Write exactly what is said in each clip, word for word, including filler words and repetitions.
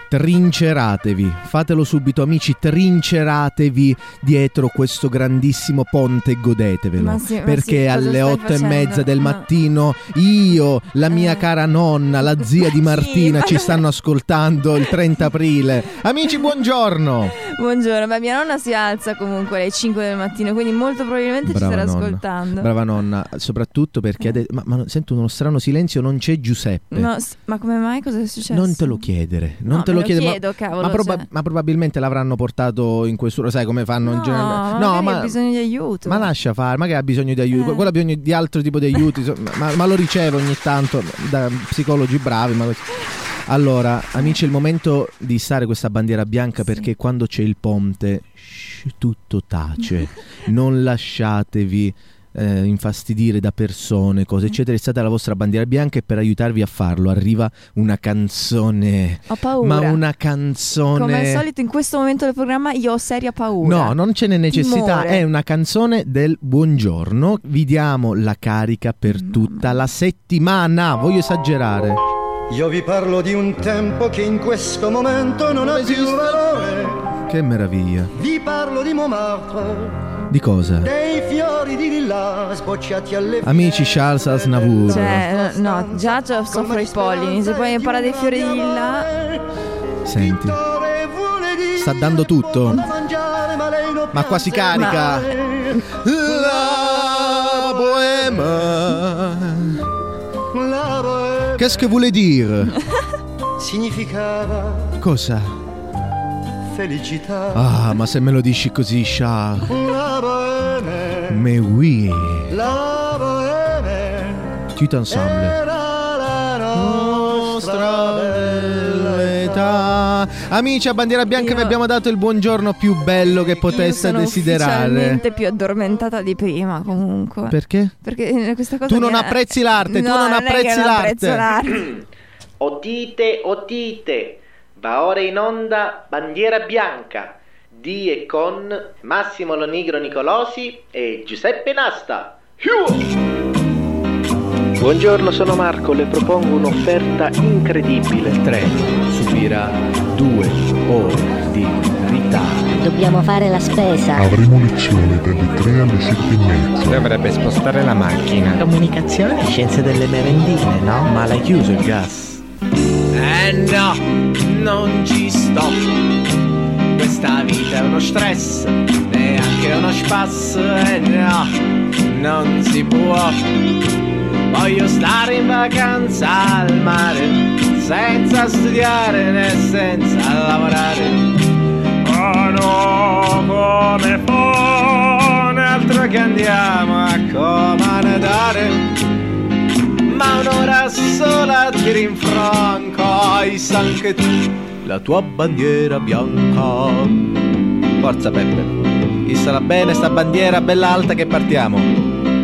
Trinceratevi, fatelo subito amici, trinceratevi dietro questo grandissimo ponte e godetevelo, sì, perché sì, alle otto facendo? e mezza del No. mattino io, la mia eh. cara nonna, la zia di Martina Sì, ci ma- stanno ascoltando il trenta aprile. Amici, buongiorno. Buongiorno, ma mia nonna si alza comunque alle cinque del mattino, quindi molto probabilmente Brava ci starà nonna. ascoltando. Brava nonna, soprattutto perché ade- ma, ma sento uno strano silenzio, non c'è Giuseppe. No, s- ma come mai? Cosa è successo? Non te lo chiedere, non No, te me lo lo chiede, ma- chiedo, cavolo, ma, proba- cioè. ma probabilmente l'avranno portato in questo, sai come fanno in No, genere. ma No, magari ma ha bisogno di aiuto. Ma lascia fare, ma che ha bisogno di aiuto? Eh. Quello ha bisogno di altro tipo di aiuti, so- ma, ma lo riceve ogni tanto da psicologi bravi. Ma così. Allora, amici, è il momento di issare questa bandiera bianca, Sì. perché quando c'è il ponte, shh, tutto tace. Non lasciatevi eh, infastidire da persone, cose eccetera. Issate la vostra bandiera bianca e per aiutarvi a farlo arriva una canzone. Ho paura. Ma una canzone. Come al solito in questo momento del programma io ho seria paura. No, non ce n'è necessità, Timore. è una canzone del buongiorno. Vi diamo la carica per tutta la settimana. Voglio esagerare. Io vi parlo di un tempo che in questo momento non ha più valore. Che meraviglia. Vi parlo di Montmartre, Di cosa? dei fiori di lilla sbocciati alle Amici, Charles Aznavour. Cioè, no, già già soffro i pollini. Se poi parla dei fiori di lilla. Senti, sta dando tutto. Ma qua si carica. La bohème. Qu'est-ce que voulez dire? Significava Cosa? felicità. Ah, ma se me lo dici così, Charles. La bohème, Mais oui. la bohème Tout ensemble. era la nostra bella età. Amici, a bandiera bianca Io- vi abbiamo dato il buongiorno più bello che Io poteste sono desiderare. ufficialmente più addormentata di prima comunque. Perché? Perché questa cosa Tu non mi è- apprezzi l'arte, tu No, non è apprezzi che non l'arte. apprezzo l'arte. Odite, odite, va ora in onda Bandiera Bianca di e con Massimo Lonigro Nicolosi e Giuseppe Nasta. Buongiorno, sono Marco, le propongo un'offerta incredibile. Il treno subirà due ore di ritardo. Dobbiamo fare la spesa. Avremo lezione dalle tre alle sette e mezza. Dovrebbe spostare la macchina. Comunicazione, scienze delle merendine, no? Ma l'hai chiuso il gas? Eh no, non ci sto. Questa vita è uno stress, neanche uno spasso. Eh no, non si può. Voglio stare in vacanza al mare, senza studiare né senza lavorare. Oh no, come fa un altro che andiamo a comandare. Ma un'ora sola ti rinfranca, i san che tu, la tua bandiera bianca. Forza Peppe, issala bene sta bandiera bella alta che partiamo.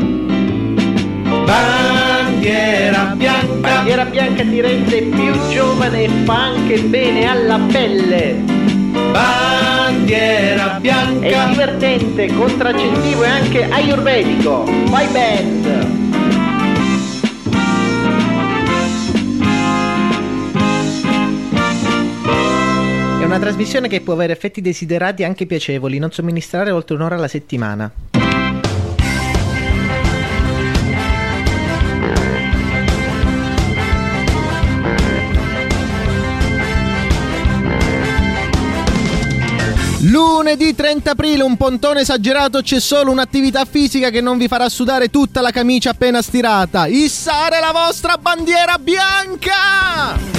Bandiera bianca, bandiera bianca ti rende più giovane e fa anche bene alla pelle. Bandiera bianca. È divertente, contraccettivo e anche ayurvedico. Vai band! È una trasmissione che può avere effetti desiderati anche piacevoli, non somministrare oltre un'ora alla settimana. Lunedì trenta aprile, un pontone esagerato, c'è solo un'attività fisica che non vi farà sudare tutta la camicia appena stirata. Issare la vostra bandiera bianca!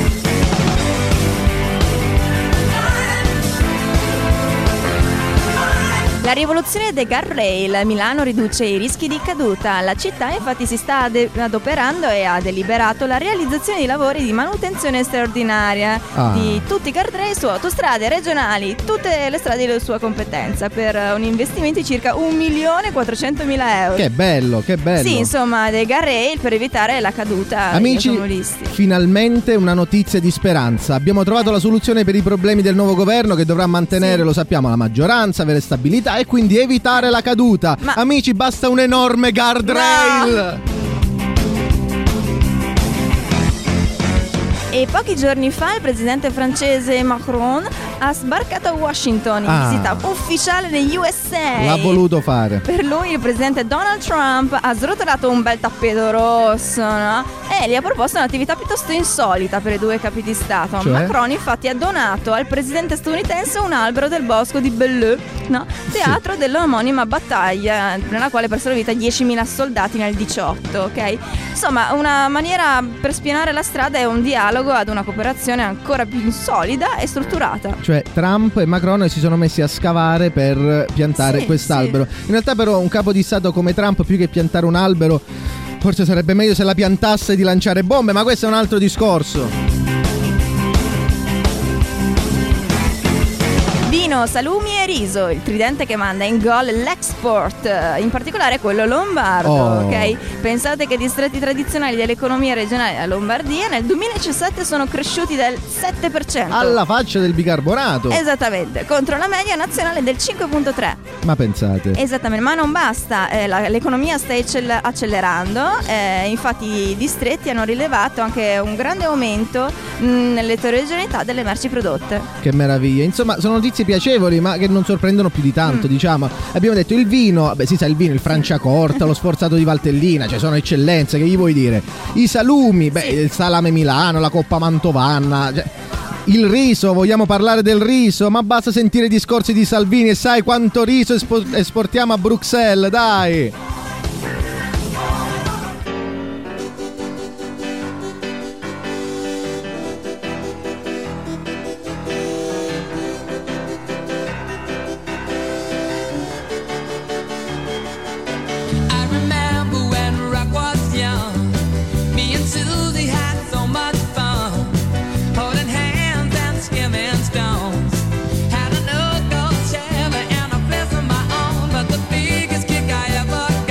La rivoluzione dei guardrail a Milano riduce i rischi di caduta. La città infatti si sta ade- adoperando e ha deliberato la realizzazione di lavori di manutenzione straordinaria Ah. di tutti i guardrail su autostrade regionali, tutte le strade di sua competenza, per un investimento di circa un milione quattrocentomila euro. Che bello, che bello. Sì, insomma, dei guardrail per evitare la caduta Amici, degli automobilisti. finalmente una notizia di speranza. Abbiamo trovato la soluzione per i problemi del nuovo governo che dovrà mantenere, Sì. lo sappiamo, la maggioranza, avere stabilità e quindi evitare la caduta. Ma- Amici, basta un enorme guardrail. E pochi giorni fa il presidente francese Macron ha sbarcato a Washington in Ah. visita ufficiale negli U S A. L'ha voluto fare. Per lui il presidente Donald Trump ha srotolato un bel tappeto rosso, no? E gli ha proposto un'attività piuttosto insolita per i due capi di Stato. Cioè? Macron infatti ha donato al presidente statunitense un albero del bosco di Belleau, no? Teatro dell'omonima battaglia nella quale persero vita diecimila soldati nel diciotto, ok? Insomma, una maniera per spianare la strada è un dialogo ad una cooperazione ancora più solida e strutturata. Cioè Trump e Macron si sono messi a scavare per piantare Sì, quest'albero. In realtà però un capo di Stato come Trump, più che piantare un albero, forse sarebbe meglio se la piantasse di lanciare bombe, ma questo è un altro discorso. Vino, salumi e riso, il tridente che manda in gol l'export, in particolare quello lombardo, Oh. ok? Pensate che i distretti tradizionali dell'economia regionale della Lombardia nel duemiladiciassette sono cresciuti del sette per cento. Alla faccia del bicarbonato. Esattamente, contro la media nazionale del cinque virgola tre. Ma pensate. Esattamente, ma non basta, eh, la- l'economia sta eccel- accelerando, eh, infatti i distretti hanno rilevato anche un grande aumento mh, nell'eterogeneità delle merci prodotte. Che meraviglia. Insomma, sono notizie piacevoli, ma che non sorprendono più di tanto, Mm. diciamo. Abbiamo detto il vino, beh si sa il vino, il Franciacorta, lo sforzato di Valtellina, cioè sono eccellenze, che gli vuoi dire? I salumi, beh, il salame Milano, la coppa mantovana, cioè, il riso, vogliamo parlare del riso? Ma basta sentire i discorsi di Salvini e sai quanto riso espo- esportiamo a Bruxelles, dai! I remember when rock was young. Me and Susie had so much fun, holding hands and skimming stones. Had an old gold Chevy and a place of my own, but the biggest kick I ever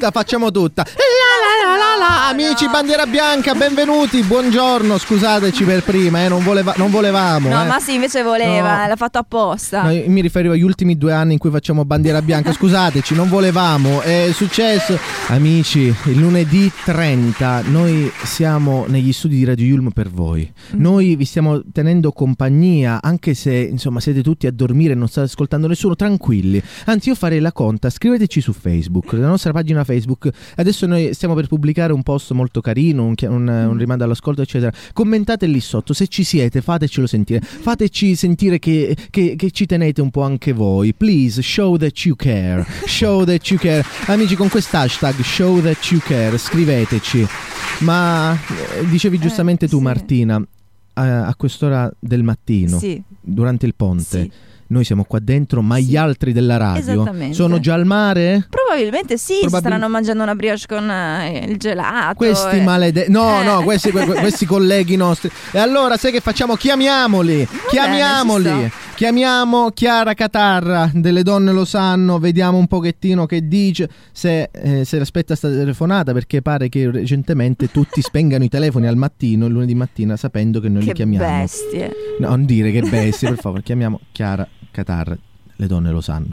la facciamo tutta. La, la, la, la. Amici bandiera bianca, benvenuti, buongiorno, scusateci per prima, eh, non, voleva, non volevamo. No, eh. ma sì, invece voleva, No. l'ha fatto apposta. No, mi riferivo agli ultimi due anni in cui facciamo bandiera bianca. Scusateci, non volevamo. È successo. Amici, il lunedì trenta noi siamo negli studi di Radio Yulm per voi. Noi vi stiamo tenendo compagnia, anche se insomma siete tutti a dormire e non state ascoltando nessuno. Tranquilli. Anzi, io farei la conta. Scriveteci su Facebook, la nostra pagina Facebook. Adesso noi stiamo per pubblicare un post molto carino, un, un, un rimando all'ascolto, eccetera. Commentate lì sotto. Se ci siete, fatecelo sentire. Fateci sentire che, che, che ci tenete un po' anche voi. Please, show that you care. Show that you care. Amici, con quest'hashtag show that you care scriveteci. Ma eh, dicevi giustamente Eh, tu, sì. Martina, a, a quest'ora del mattino, Sì. durante il ponte, Sì. noi siamo qua dentro, ma gli altri della radio Esattamente. sono già al mare? Probabilmente sì, Probabil- staranno mangiando una brioche con eh, il gelato. Questi eh. maledetti, no, Eh. no, questi, que- questi colleghi nostri. E allora, sai che facciamo? Chiamiamoli, chiamiamoli. bene, ci Chiamiamo Chiara Catarra, delle donne lo sanno, vediamo un pochettino che dice, se, eh, se aspetta sta telefonata, perché pare che recentemente tutti spengano i telefoni al mattino, il lunedì mattina, sapendo che noi Che li chiamiamo. bestie. No, non dire che bestie, per favore, chiamiamo Chiara Catarra, le donne lo sanno.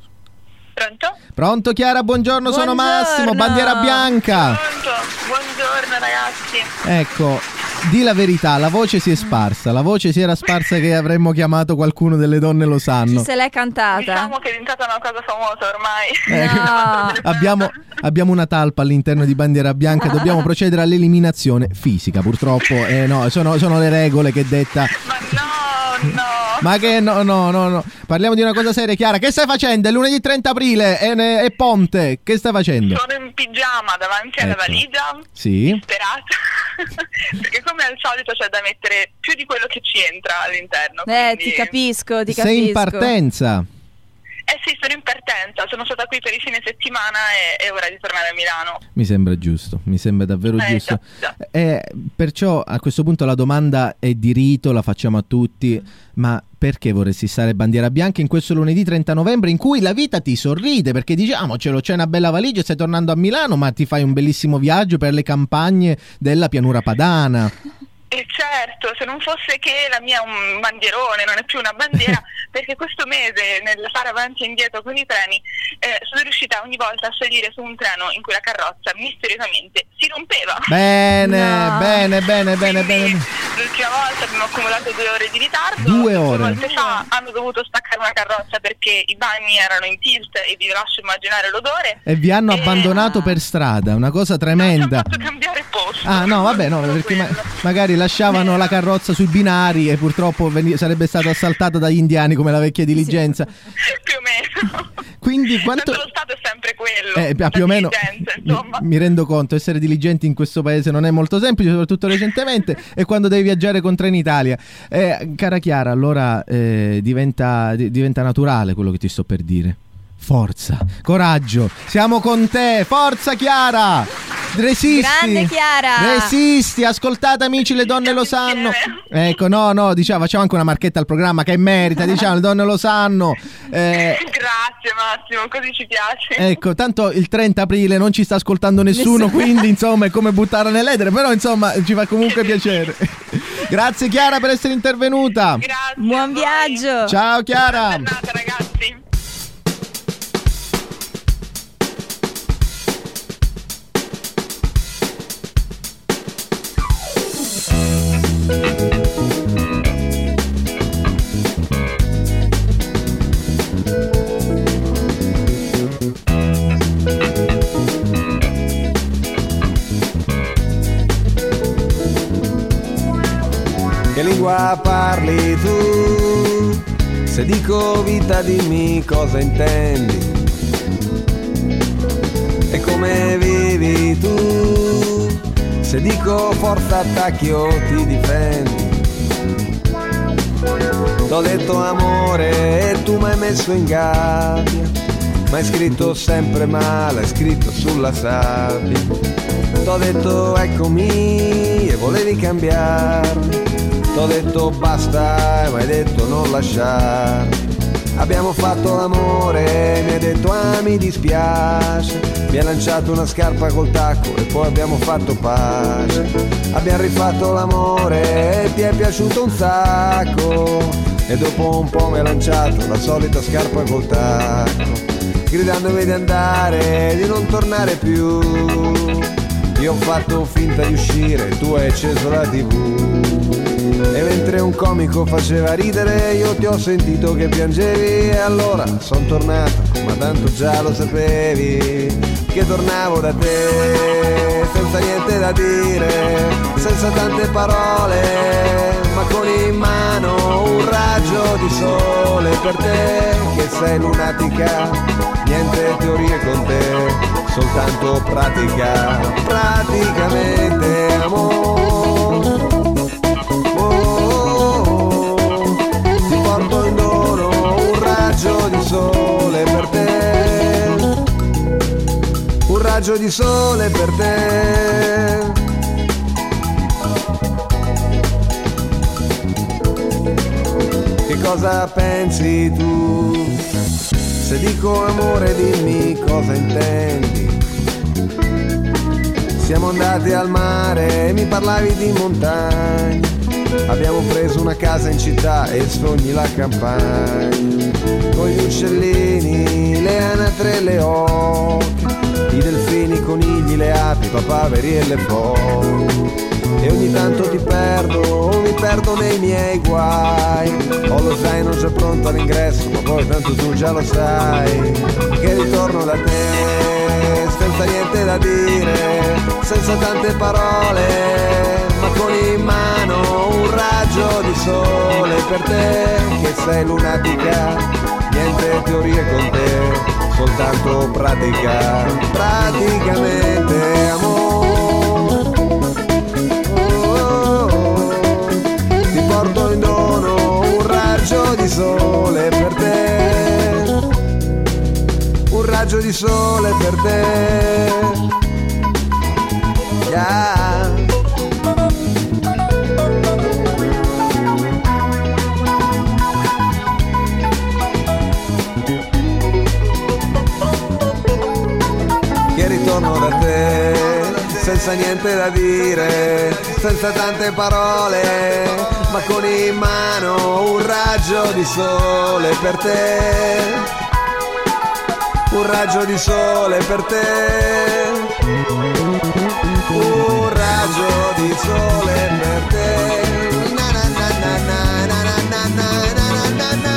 Pronto? Pronto Chiara, buongiorno, sono Buongiorno. Massimo, bandiera bianca. Pronto? Buongiorno ragazzi. Ecco, di la verità, la voce si è sparsa, la voce si era sparsa che avremmo chiamato qualcuno delle donne lo Chi sanno. se l'è cantata? Diciamo che è diventata una cosa famosa ormai. Eh, No. abbiamo, abbiamo una talpa all'interno di bandiera bianca, dobbiamo procedere all'eliminazione fisica, purtroppo, eh, no, sono, sono le regole che detta. Ma no, no. Ma che no, no, no, no, parliamo di una cosa seria, Chiara, che stai facendo? È lunedì trenta aprile, è, è ponte, che stai facendo? Sono in pigiama davanti alla Ecco. valigia. Sì, Disperata. Perché come al solito c'è da mettere più di quello che ci entra all'interno. Eh, quindi- ti capisco, ti capisco. sei in partenza. Eh sì, sono in partenza. Sono stata qui per il fine settimana e è ora di tornare a Milano. Mi sembra giusto, mi sembra davvero Eh, giusto. già, già. Eh, perciò a questo punto la domanda è di rito, la facciamo a tutti, ma perché vorresti stare bandiera bianca in questo lunedì trenta novembre in cui la vita ti sorride? Perché diciamocelo, c'è una bella valigia, stai tornando a Milano, ma ti fai un bellissimo viaggio per le campagne della pianura padana. E certo, se non fosse che la mia è un bandierone, non è più una bandiera, perché questo mese nel fare avanti e indietro con i treni eh, sono riuscita ogni volta a salire su un treno in cui la carrozza misteriosamente si rompeva. Bene, No. bene, bene, bene, Quindi, bene. l'ultima volta abbiamo accumulato due ore di ritardo. Due ore. Due volte fa hanno dovuto staccare una carrozza perché i bagni erano in tilt e vi lascio immaginare l'odore. E vi hanno Eh, abbandonato per strada, una cosa tremenda. Non ci ho fatto cambiare posto. Ah no, vabbè, no, Solo perché ma- quello. magari lasciavano la carrozza sui binari e purtroppo veni- sarebbe stata assaltata dagli indiani come la vecchia diligenza. Più o meno. Quindi quanto... Tanto lo stato è sempre quello. Eh, la più o meno diligenza, mi, insomma. mi rendo conto, essere diligenti in questo paese non è molto semplice, soprattutto recentemente, e quando devi viaggiare con Trenitalia. Eh, cara Chiara, allora eh, diventa, di- diventa naturale quello che ti sto per dire. Forza, coraggio, siamo con te, forza Chiara, resisti. Grande Chiara. Resisti, ascoltate amici, le donne lo sanno. Ecco, no, no, diciamo, facciamo anche una marchetta al programma che merita, diciamo, le donne lo sanno. Eh, Grazie Massimo, così ci piace. Ecco, tanto il trenta aprile non ci sta ascoltando nessuno, Nessuno. quindi insomma è come buttarla nell'etere, però insomma ci fa comunque piacere. Grazie Chiara per essere intervenuta. Grazie. Buon a voi. viaggio. Ciao Chiara. Buona giornata ragazzi. Che lingua parli tu? Se dico vita dimmi cosa intendi. E come vivi tu? Se dico forza attacchi o ti difendi. T'ho detto amore e tu m'hai messo in gabbia. Ma hai scritto sempre male, hai scritto sulla sabbia. T'ho detto eccomi e volevi cambiarmi. T'ho detto basta e mi hai detto non lasciare. Abbiamo fatto l'amore, mi ha detto ah mi dispiace, mi ha lanciato una scarpa col tacco e poi abbiamo fatto pace. Abbiamo rifatto l'amore e ti è piaciuto un sacco, e dopo un po' mi ha lanciato la solita scarpa col tacco, gridandomi di andare, di non tornare più. Io ho fatto finta di uscire, tu hai acceso la tivù, e mentre un comico faceva ridere io ti ho sentito che piangevi, e allora son tornato, ma tanto già lo sapevi che tornavo da te, senza niente da dire, senza tante parole, ma con in mano un raggio di sole per te che sei lunatica, niente teorie con te, soltanto pratica, praticamente amore. Di sole per te, un raggio di sole per te. Che cosa pensi tu? Se dico amore dimmi cosa intendi. Siamo andati al mare e mi parlavi di montagna, abbiamo preso una casa in città e sogni la campagna, con gli uccellini, le anatre e le oche, i delfini, i conigli, le api, i papaveri e le foche. E ogni tanto ti perdo, mi perdo nei miei guai, ho lo zaino già pronto all'ingresso, ma poi tanto tu già lo sai che ritorno da te, senza niente da dire, senza tante parole, ma con in mano un raggio di sole per te che sei lunatica, niente teorie con te, soltanto pratica, praticamente amore. Oh, oh, oh, ti porto in dono un raggio di sole per te, un raggio di sole per te. Yeah. Che ritorno da te, senza niente da dire, senza tante parole, ma con in mano un raggio di sole per te, un raggio di sole per te, un raggio di sole per te. Na na na na na na na na na na na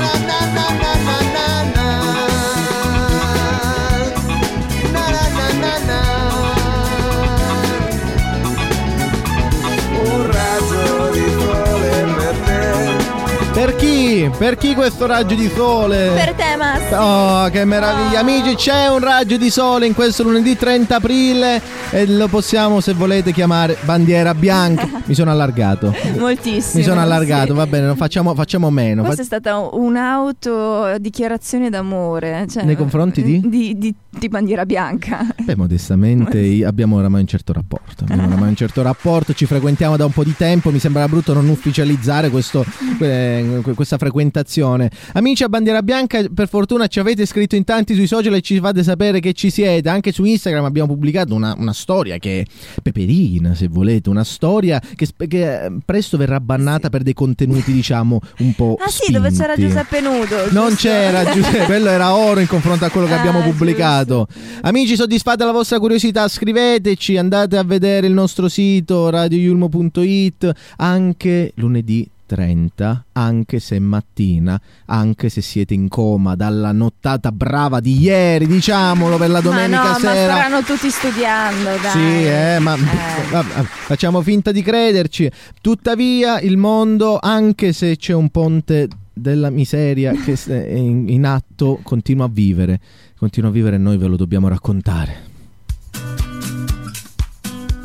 Per chi? Per chi questo raggio di sole? Per te, Massimo. Oh, che meraviglia. Oh. Amici, c'è un raggio di sole in questo lunedì trenta aprile e lo possiamo, se volete, chiamare bandiera bianca. Mi sono allargato. Moltissimo. Mi sono allargato, sì. Va bene, facciamo, facciamo meno. Questa è stata un'autodichiarazione d'amore. Cioè, nei confronti di? Di, di, di bandiera bianca. Beh, modestamente abbiamo oramai un certo rapporto. Abbiamo oramai un certo rapporto, ci frequentiamo da un po' di tempo. Mi sembra brutto non ufficializzare questo... Eh, questa frequentazione. Amici a bandiera bianca, per fortuna ci avete scritto in tanti sui social e ci fate sapere che ci siete. Anche su Instagram abbiamo pubblicato una, una storia che è peperina, se volete, una storia che, che presto verrà bannata per dei contenuti, diciamo, un po' ah sì, spinti. Dove c'era Giuseppe Nudo, non giusto? c'era Giuseppe, quello era oro in confronto a quello che ah, abbiamo pubblicato, giusto. Amici, soddisfate la vostra curiosità, scriveteci, andate a vedere il nostro sito radio yulmo punto it anche lunedì trenta, anche se è mattina, anche se siete in coma dalla nottata brava di ieri, diciamolo, per la domenica ma no, sera. Ma staranno tutti studiando, dai. Sì, eh, ma eh. Vabbè, facciamo finta di crederci. Tuttavia il mondo, anche se c'è un ponte della miseria che è in, in atto, continua a vivere. Continua a vivere e noi ve lo dobbiamo raccontare.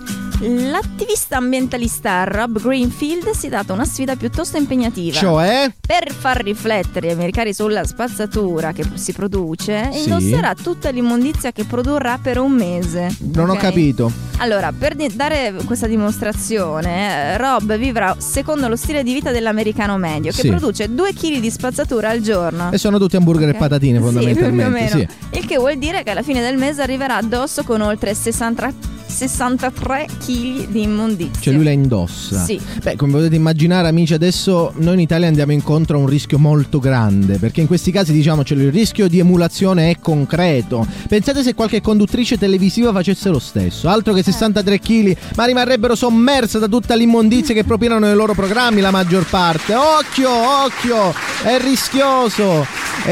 L'attivista ambientalista Rob Greenfield si è dato una sfida piuttosto impegnativa. Cioè? Per far riflettere gli americani sulla spazzatura che si produce, Sì. indosserà tutta l'immondizia che produrrà per un mese. Non ho Ok? capito. Allora, per di- dare questa dimostrazione, eh, Rob vivrà secondo lo stile di vita dell'americano medio, che Sì. produce due chili di spazzatura al giorno. E sono tutti hamburger Ok? e patatine Sì, fondamentalmente. più o meno. Sì. Il che vuol dire che alla fine del mese arriverà addosso con oltre sessanta sessantatré chili di immondizia. Cioè lui la indossa. Sì. Beh, come potete immaginare, amici, adesso noi in Italia andiamo incontro a un rischio molto grande, perché in questi casi, diciamocelo, il rischio di emulazione è concreto. Pensate se qualche conduttrice televisiva facesse lo stesso. Altro che sessantatré chili, ma rimarrebbero sommerse da tutta l'immondizia che propinano nei loro programmi la maggior parte. Occhio, occhio, è rischioso.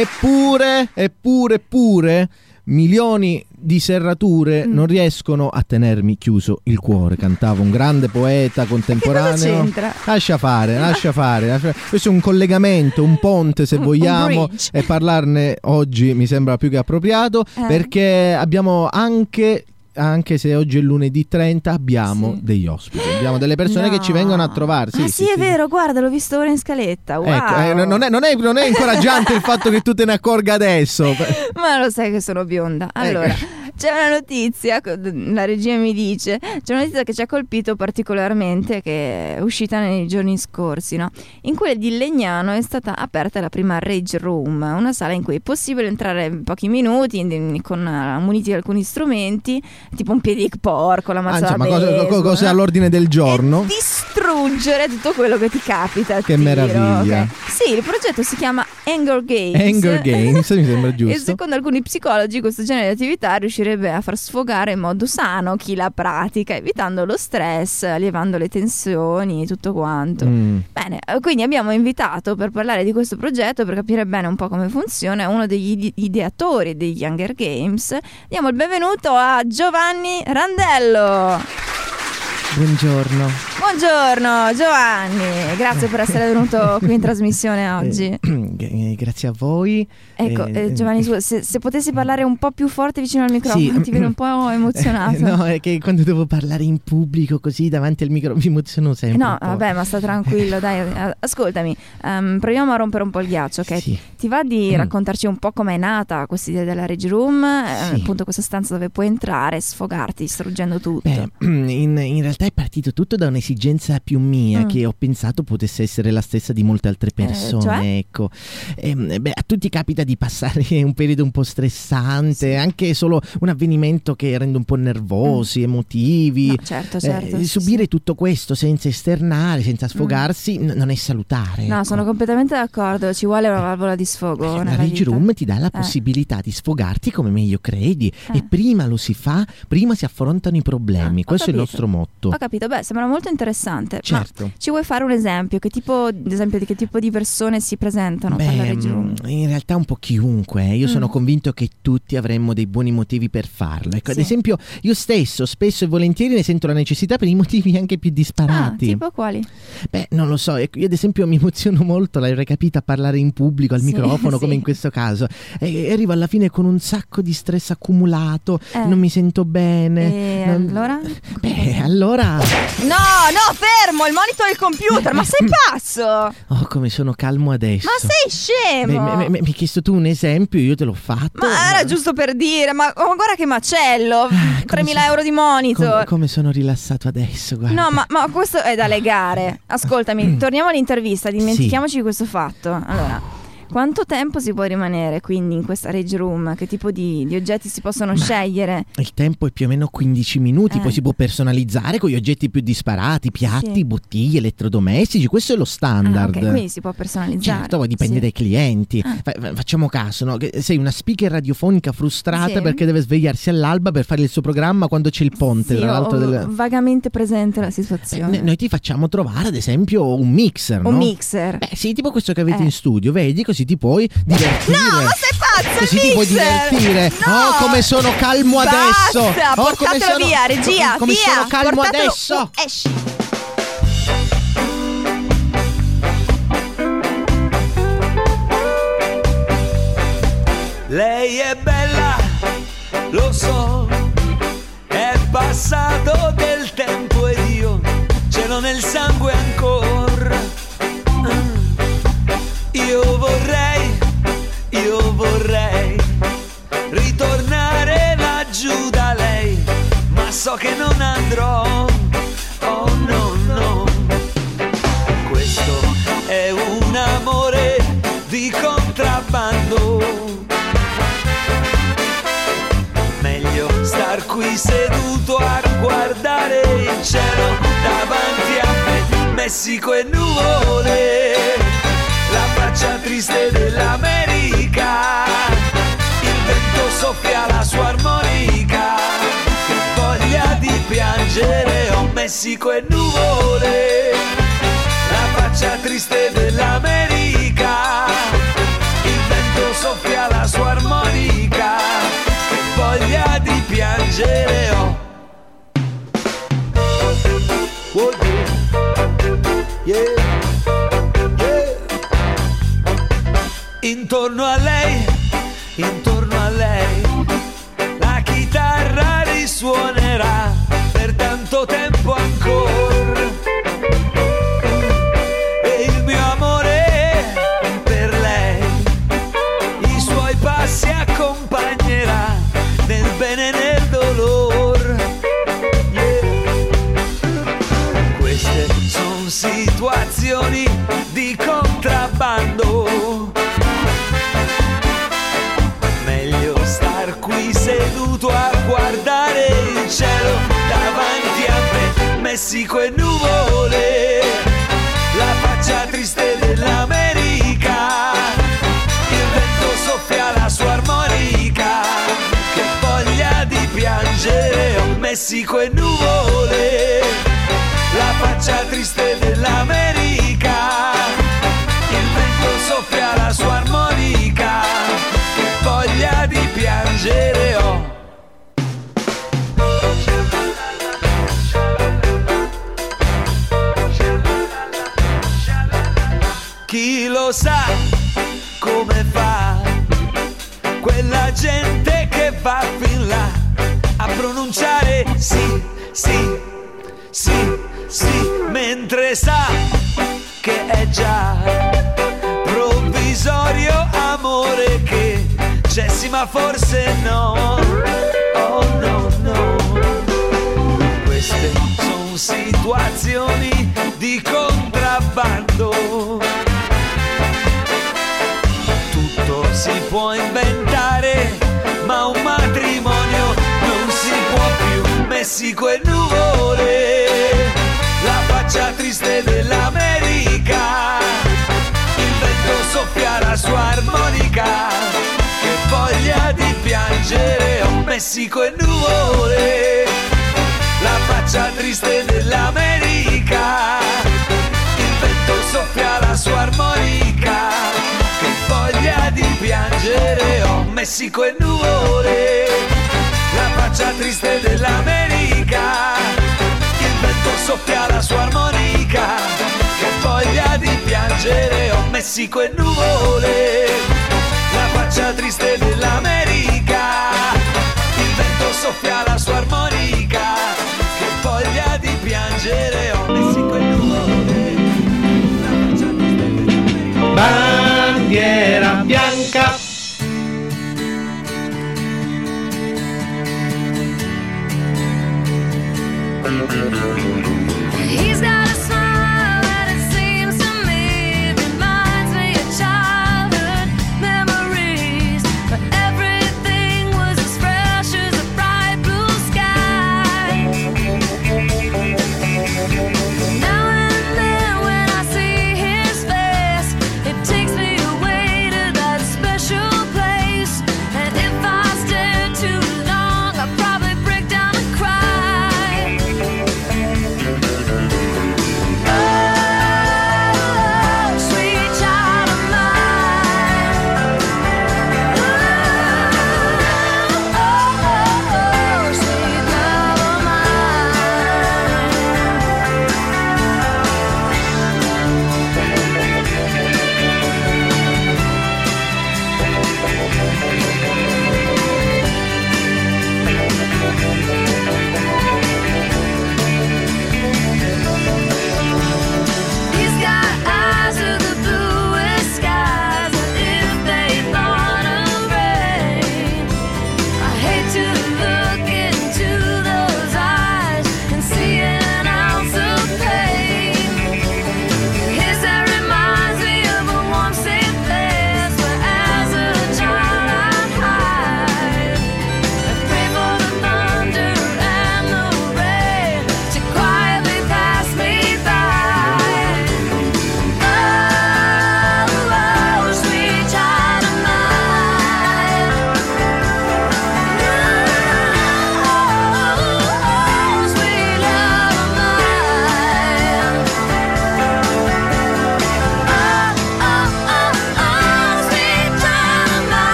Eppure, eppure, eppure milioni di serrature Mm. non riescono a tenermi chiuso il cuore. Cantava un grande poeta contemporaneo. Che cosa c'entra? Lascia fare, lascia fare, lascia fare. Questo è un collegamento, un ponte se Un- vogliamo, un bridge. e parlarne oggi mi sembra più che appropriato, Eh. perché abbiamo anche anche se oggi è lunedì trenta, abbiamo Sì. degli ospiti, abbiamo delle persone No. che ci vengono a trovare. Sì, ah sì, è vero, guarda, l'ho visto ora in scaletta. Wow. Ecco, eh, non, è, non, è, non è incoraggiante il fatto che tu te ne accorga adesso. Ma lo sai che sono bionda. Allora, Ecco. c'è una notizia, la regia mi dice, c'è una notizia che ci ha colpito particolarmente, che è uscita nei giorni scorsi, no? In quella di Legnano è stata aperta la prima Rage Room, una sala in cui è possibile entrare in pochi minuti in- con uh, muniti di alcuni strumenti, tipo un piedic porco, la Ah, mazza insomma, da cose, baseball, co- cose no? all'ordine del giorno. E distruggere tutto quello che ti capita a Che tiro, meraviglia. ok? Sì, il progetto si chiama Anger Games. Anger Games, mi sembra E giusto. secondo alcuni psicologi questo genere di attività riuscirebbe a far sfogare in modo sano chi la pratica, evitando lo stress, allevando le tensioni e tutto quanto. Mm. Bene, eh, quindi abbiamo invitato per parlare di questo progetto, per capire bene un po' come funziona, uno degli ide- ideatori degli Hunger Games. Diamo il benvenuto a Giovanni Randello. Buongiorno. Buongiorno Giovanni, grazie per essere venuto qui in trasmissione oggi. Eh, grazie a voi. Ecco, Eh, eh, Giovanni, scusa, se, se potessi parlare un po' più forte vicino al microfono, Sì. ti vedo un po' emozionato. Eh, no, è che quando devo parlare in pubblico così davanti al microfono mi emoziono sempre. No, un po'. vabbè, ma sta tranquillo, dai. eh, Ascoltami, ehm, proviamo a rompere un po' il ghiaccio, ok? Sì. Ti va di Mm. raccontarci un po' com'è nata questa idea della Rage Room, eh, Sì. appunto questa stanza dove puoi entrare e sfogarti distruggendo tutto. Beh, in, in realtà è partito tutto da un'esigenza più mia, Mm. che ho pensato potesse essere la stessa di molte altre persone. cioè? Ecco, Ehm, beh, a tutti capita di passare un periodo un po' stressante, anche solo un avvenimento che rende un po' nervosi, emotivi. No, certo, certo. Eh, sì, subire sì. tutto questo senza esternare, senza sfogarsi, n- non è salutare. No, ecco. sono completamente d'accordo, ci vuole una valvola di sfogo La nella Rage vita. Room ti dà la Eh. possibilità di sfogarti come meglio credi, Eh. e prima lo si fa, prima si affrontano i problemi. Ah, ho Questo è il capito. nostro motto. Ho capito, beh, sembra molto interessante. Certo. Ma ci vuoi fare un esempio? Che tipo, ad esempio, di che tipo di persone si presentano per la Beh, Rage Room? mh, in realtà un po' chiunque. eh. Io Mm. sono convinto che tutti avremmo dei buoni motivi per farlo. Ecco, ad Sì. esempio, io stesso, spesso e volentieri, ne sento la necessità per i motivi anche più Ah, disparati. tipo quali? Beh, non lo so. Ecco, io ad esempio mi emoziono molto, l'hai capito, a parlare in pubblico, al Sì, microfono, come sì. in questo caso. E, e arrivo alla fine con un sacco di stress accumulato, Eh. non mi sento bene. E non- allora? Beh, allora... No, no, fermo, il monitor del computer, ma sei pazzo? Oh, come sono calmo adesso. Ma sei scemo? Beh, me- me- mi hai chiesto tu un esempio, io te l'ho fatto. Ma era giusto per dire, ma oh, guarda che macello, tremila so- euro di Come, monitor. come sono rilassato adesso, guarda. No, ma, ma questo è da legare. Ascoltami, torniamo all'intervista, dimentichiamoci di questo fatto. Allora, quanto tempo si può rimanere quindi in questa Rage Room? Che tipo di, di oggetti si possono scegliere? Il tempo è più o meno quindici minuti, Eh. poi si può personalizzare con gli oggetti più disparati, piatti, Sì. bottiglie, elettrodomestici, questo è lo Ah, standard. ok, quindi si può personalizzare. Certo, poi dipende Sì. dai clienti. Ah. Fa- fa- facciamo caso, no? Che sei una speaker radiofonica frustrata Sì. perché deve svegliarsi all'alba per fare il suo programma quando c'è il ponte, Sì, tra l'altro. ho del- vagamente presente la Eh, situazione. n- noi ti facciamo trovare ad esempio un mixer, Un no? mixer. Beh, sì, tipo questo che avete Eh. in studio, vedi? Così ti puoi divertire. No, ma sei pazzo, Così il ti puoi mixer! divertire. No! Oh, come sono calmo Basta, adesso. Oh, come portatelo sono- via, regia, come via. sono calmo portatelo- adesso. Oh, esci. Lei è bella, lo so, è passato del tempo tornare laggiù da lei, ma so che non andrò, oh no no. Questo è un amore di contrabbando, meglio star qui seduto a guardare il cielo davanti a me, Messico e nuvole, la faccia triste dell'America, il vento soffia la sua armonica, che voglia di piangere, oh Messico e nuvole, la faccia triste dell'America, il vento soffia la sua armonica, che voglia di piangere, oh. Oh yeah, yeah, yeah. Intorno a lei, intorno a lei, la chitarra risuonerà per tanto tempo ancora, e il mio amore per lei i suoi passi accompagnerà nel bene e nel dolore, yeah. Queste sono situazioni di contrabbando, meglio star qui seduto a guardare il cielo davanti a me, Messico e nuvole, la faccia triste dell'America, il vento soffia la sua armonica, che voglia di piangere, oh Messico e nuvole, la faccia triste dell'America, il vento soffia la sua armonica, che voglia di piangere, oh. Chi lo sa come fa quella gente che va fin là a pronunciare sì, sì, sì, sì, mentre sa che è già provvisorio amore che c'è sì ma forse no, oh no no. Queste sono situazioni di contrabbando, tutto si può inventare ma un matrimonio non si può più, Messico e nuvole, la faccia triste dell'America, il vento soffia la sua armonica, che voglia di piangere, oh Messico e nuvole, la faccia triste dell'America, il vento soffia la sua armonica, che voglia di piangere, oh Messico e nuvole, la faccia triste dell'America, il vento soffia la sua armonica, che voglia di piangere, oh Messico e nuvole, la faccia triste dell'America, il vento soffia la sua armonica, che voglia di piangere, oh Messico e nuvole, la faccia triste dell'America. Bandiera bianca. He's got a smile that it seems to me reminds me of childhood memories, but everything was as fresh as a bright blue sky. Now and then when I see his face, it takes me away to that special place, and if I stare too long I'll probably break down and cry.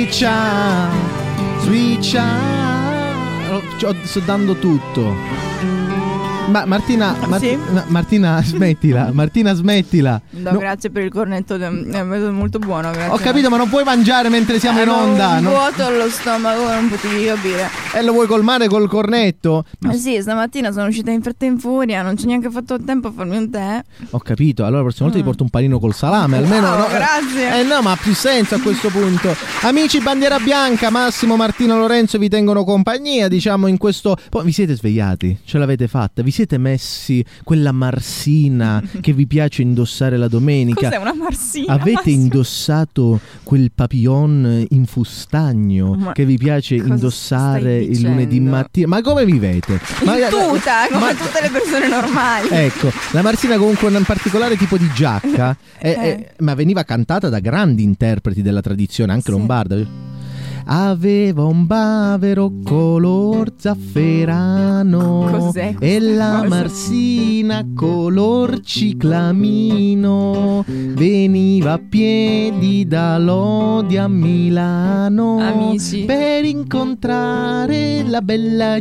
child, sweet child. Sto dando tutto. Ma Martina, Mar- Sì? Ma- Martina, smettila. Martina, smettila. No, No, grazie per il cornetto, è molto buono. Grazie. ho capito, ma non puoi mangiare mentre siamo in Avevo onda. un no? vuoto allo stomaco, non potevi capire. E lo vuoi colmare col cornetto? Ma- Eh sì, stamattina sono uscita in fretta e in furia, non c'è neanche fatto tempo a farmi un tè. Ho capito, allora la prossima volta ti porto un panino col salame, almeno. Wow, no? grazie. Eh no, ma ha più senso a questo punto. Amici Bandiera Bianca, Massimo, Martina, Lorenzo vi tengono compagnia, diciamo, in questo. Poi vi siete svegliati? Ce l'avete fatta? Vi siete messi quella marsina che vi piace indossare la domenica? Cos'è una marsina? Avete Massimo? indossato quel papillon in fustagno Ma che vi piace cosa indossare stai il lunedì dicendo? mattina? Ma come vivete? Ma, In tuta, come ma- tutte le persone normali. Ecco, la marsina comunque un particolare tipo di giacca, eh, eh, ma veniva cantata da grandi interpreti della tradizione, anche lombarda. Aveva un bavero color zafferano. Cos'è questa e la cosa? marsina color ciclamino. Veniva a piedi da Lodi a Milano. Amici. Per incontrare la bella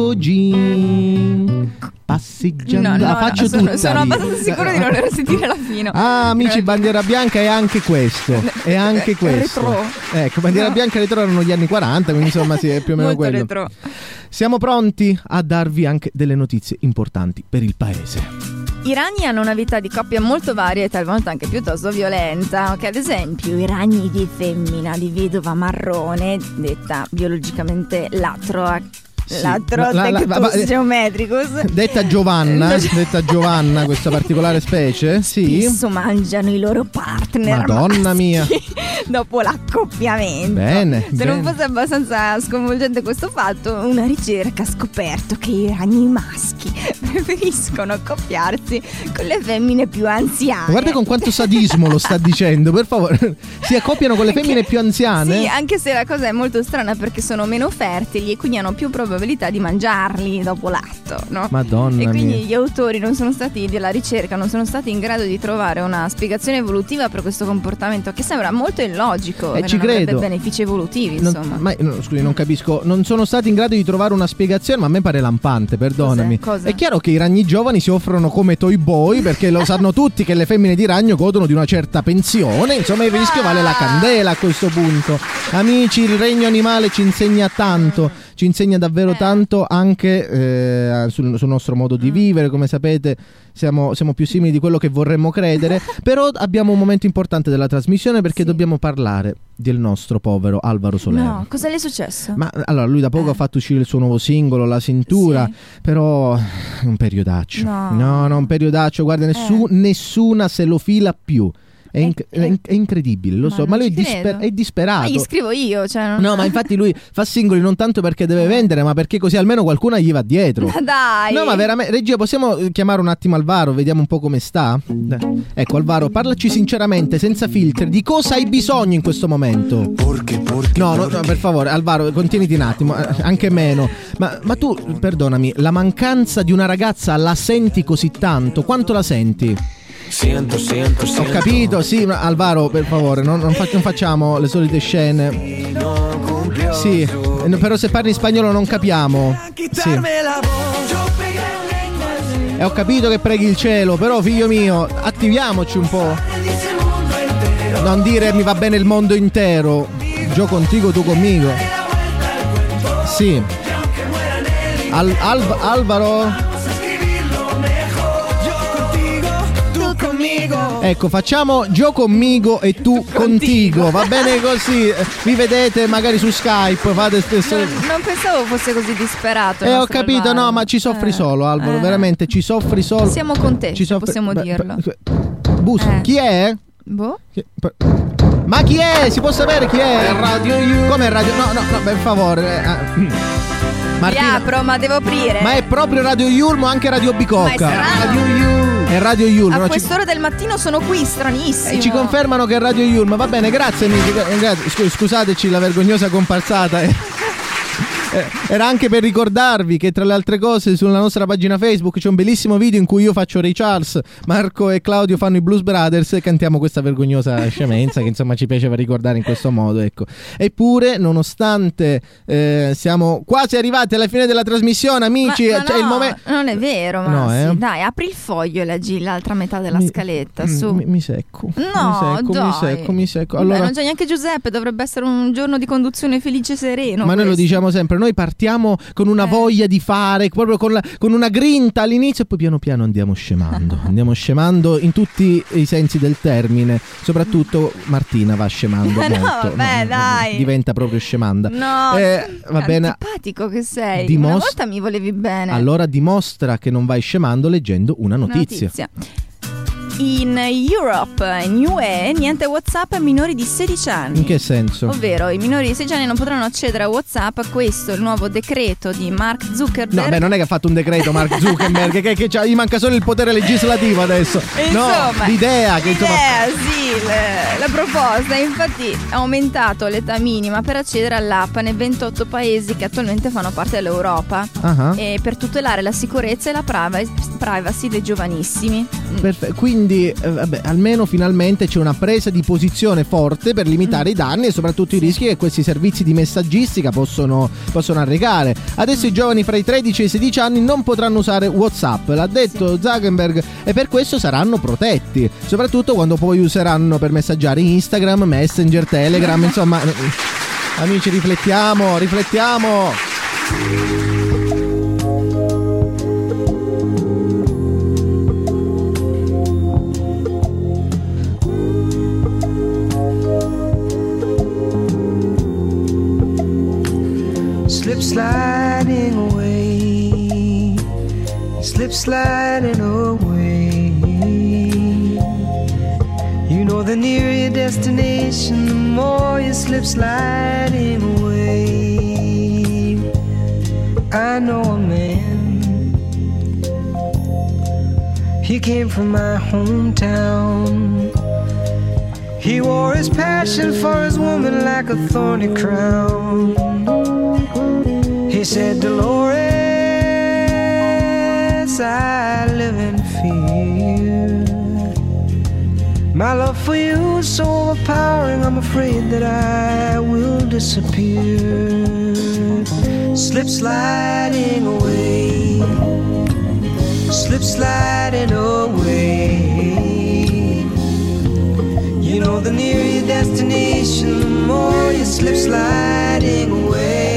Gigogin. Passeggiando, No, no, la no, faccio sono, tutta sono lì. abbastanza sicura di non aver sentito la fine. Ah, amici, Bandiera Bianca è anche questo. È anche questo. Retro. Ecco, Bandiera No. Bianca retro erano gli anni quaranta, quindi insomma sì, è più o meno Molto quello. retro. Siamo pronti a darvi anche delle notizie importanti per il paese. I ragni hanno una vita di coppia molto varia e talvolta anche piuttosto violenta, che ad esempio i ragni di femmina di vedova marrone, detta biologicamente latro Sì, Latro la- la- la- va- geometricus, Detta Giovanna, detta Giovanna, questa particolare specie, sì. spesso mangiano i loro partner Madonna mia. maschi dopo l'accoppiamento. Bene, Se non bene. fosse abbastanza sconvolgente questo fatto, una ricerca ha scoperto che i ragni maschi preferiscono accoppiarsi con le femmine più anziane. Guarda con quanto sadismo lo sta dicendo, per favore. Si accoppiano con le femmine più anziane? Sì, anche se la cosa è molto strana perché sono meno fertili e quindi hanno più probabilità di mangiarli dopo l'atto, no? Madonna E quindi mia. gli autori non sono stati della ricerca, non sono stati in grado di trovare una spiegazione evolutiva per questo comportamento che sembra molto illogico Eh, e ci non avrebbe credo. benefici evolutivi, Non, insomma. ma, no, scusi, non capisco. Non sono stati in grado di trovare una spiegazione, ma a me pare lampante, perdonami. Cos'è? Cosa? È chiaro che i ragni giovani si offrono come toy boy perché lo sanno tutti che le femmine di ragno godono di una certa pensione. Insomma, il rischio vale la candela a questo punto. Amici, il regno animale ci insegna tanto. Ci insegna davvero tanto anche eh, sul, sul nostro modo di vivere. Come sapete siamo, siamo più simili di quello che vorremmo credere. Però abbiamo un momento importante della trasmissione perché dobbiamo parlare del nostro povero Alvaro Soler. No, cosa le è successo? Ma allora lui da poco ha fatto uscire il suo nuovo singolo, La cintura, però è un periodaccio. No. No, no, un periodaccio, guarda, nessu- nessuna se lo fila più. È, inc- è inc- è incredibile, lo Ma so, non ma lui è, ci disper- credo. è disperato. Ah, gli scrivo io, cioè non... No, ma infatti lui fa singoli non tanto perché deve vendere, ma perché così almeno qualcuno gli va dietro. Ma dai! No, ma veramente, regia, possiamo chiamare un attimo Alvaro, vediamo un po' come sta? Dai. Ecco, Alvaro, parlaci sinceramente, senza filtri, di cosa hai bisogno in questo momento? Porche, porche, No, no, no, per favore, Alvaro, contieniti un attimo, eh, anche meno. Ma, ma tu, perdonami, la mancanza di una ragazza la senti così tanto? Quanto la senti? Siento, siento, Ho siento. capito, sì, ma Alvaro, per favore, non, non, fa- non facciamo le solite scene. Sì, eh, no, però se parli in spagnolo non capiamo. Sì. E ho capito che preghi il cielo, però figlio mio, attiviamoci un po'. Non dire mi va bene il mondo intero. Io contigo, tu conmigo. Sì. Al- Al- Alvaro. Ecco, facciamo Gio conmigo e tu contigo. Va bene così. Vi vedete magari su Skype. Fate stesso. Non, non pensavo fosse così disperato. il Eh, ho nostro capito, Alvaro. no, ma ci soffri Eh, solo, Alvaro. eh. Veramente, ci soffri solo. Siamo con te, Ci soffri- possiamo beh, dirlo. beh, Bus, Eh. chi è? Boh. Chi- per- Ma chi è? Si può sapere chi è? Radio You. Come Radio? No, no, no, per favore. eh, ah. Vi Martina, apro, ma devo aprire. ma è proprio Radio Yulmo o anche Radio Ma è Bicocca? strano. Radio Yulmo. È Radio Yulmo. A no, ci- quest'ora del mattino sono qui, stranissimo. eh, ci confermano che è Radio Yulmo. Va bene, grazie amici. gra- grazie. Scu- Scusateci la vergognosa comparsata. eh. Eh, era anche per ricordarvi che tra le altre cose sulla nostra pagina Facebook c'è un bellissimo video in cui io faccio Ray Charles, Marco e Claudio fanno i Blues Brothers e cantiamo questa vergognosa scemenza che insomma ci piaceva ricordare in questo modo, ecco. Eppure nonostante eh, siamo quasi arrivati alla fine della trasmissione, amici, ma, ma c'è no, il momento. Non è vero, ma No, sì, eh. dai, apri il foglio e leggi l'altra metà della Mi- scaletta, su. Mi, mi secco. No, mi secco, dai. mi secco, mi secco. Beh, Allora, non c'è neanche Giuseppe, dovrebbe essere un giorno di conduzione felice e sereno. ma noi lo questo. diciamo sempre, noi partiamo con una Eh. voglia di fare, proprio con, la- con una grinta all'inizio e poi piano piano andiamo scemando, andiamo scemando in tutti i sensi del termine, soprattutto Martina va scemando No, molto, vabbè, dai. diventa proprio scemanda. No, Eh, va bene. antipatico che sei. Dimos- Una volta mi volevi bene. Allora dimostra che non vai scemando leggendo una Una notizia. notizia. In Europe, in U E, niente WhatsApp a minori di sedici anni. In che senso? Ovvero, i minori di sedici anni non potranno accedere a WhatsApp. Questo è il nuovo decreto di Mark Zuckerberg. No, beh, non è che ha fatto un decreto Mark Zuckerberg, che, che c'ha- gli manca solo il potere legislativo adesso. Insomma, no, l'idea che insomma. l'idea, sì, le- la proposta infatti ha aumentato l'età minima per accedere all'app nei ventotto paesi che attualmente fanno parte dell'Europa, Ah. e per tutelare la sicurezza e la privacy, privacy dei giovanissimi. Perfe- quindi eh, vabbè, almeno finalmente c'è una presa di posizione forte per limitare Mm. i danni e soprattutto i rischi che questi servizi di messaggistica possono, possono arrecare. Adesso i giovani fra i tredici e i sedici anni non potranno usare WhatsApp, l'ha detto Zuckerberg, e per questo saranno protetti, soprattutto quando poi useranno per messaggiare Instagram, Messenger, Telegram, insomma. Amici, riflettiamo, riflettiamo. Slip sliding away, slip sliding away. You know, the nearer your destination, the more you slip sliding away. I know a man, he came from my hometown. He wore his passion for his woman like a thorny crown. He said, Dolores, I live in fear. My love for you is so overpowering, I'm afraid that I will disappear. Slip sliding away, slip sliding away. You know, the nearer your destination, the more you slip sliding away.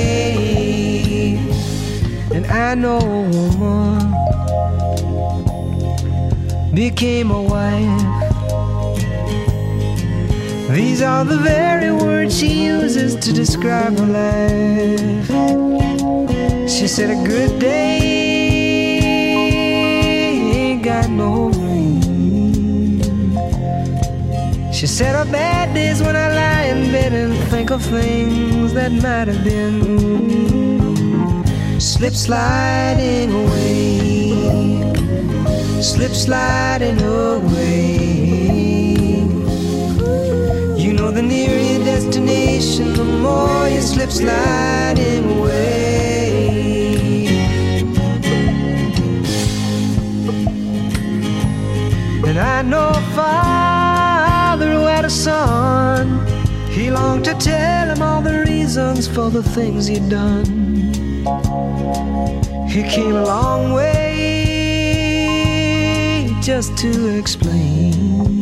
And I know a woman became a wife. These are the very words she uses to describe her life. She said a good day ain't got no rain. She said her bad days when I lie in bed and think of things that might have been. Slip sliding away, slip sliding away. You know, the nearer your destination, the more you slip sliding away. And I know a father who had a son. He longed to tell him all the reasons for the things he'd done. He came a long way just to explain.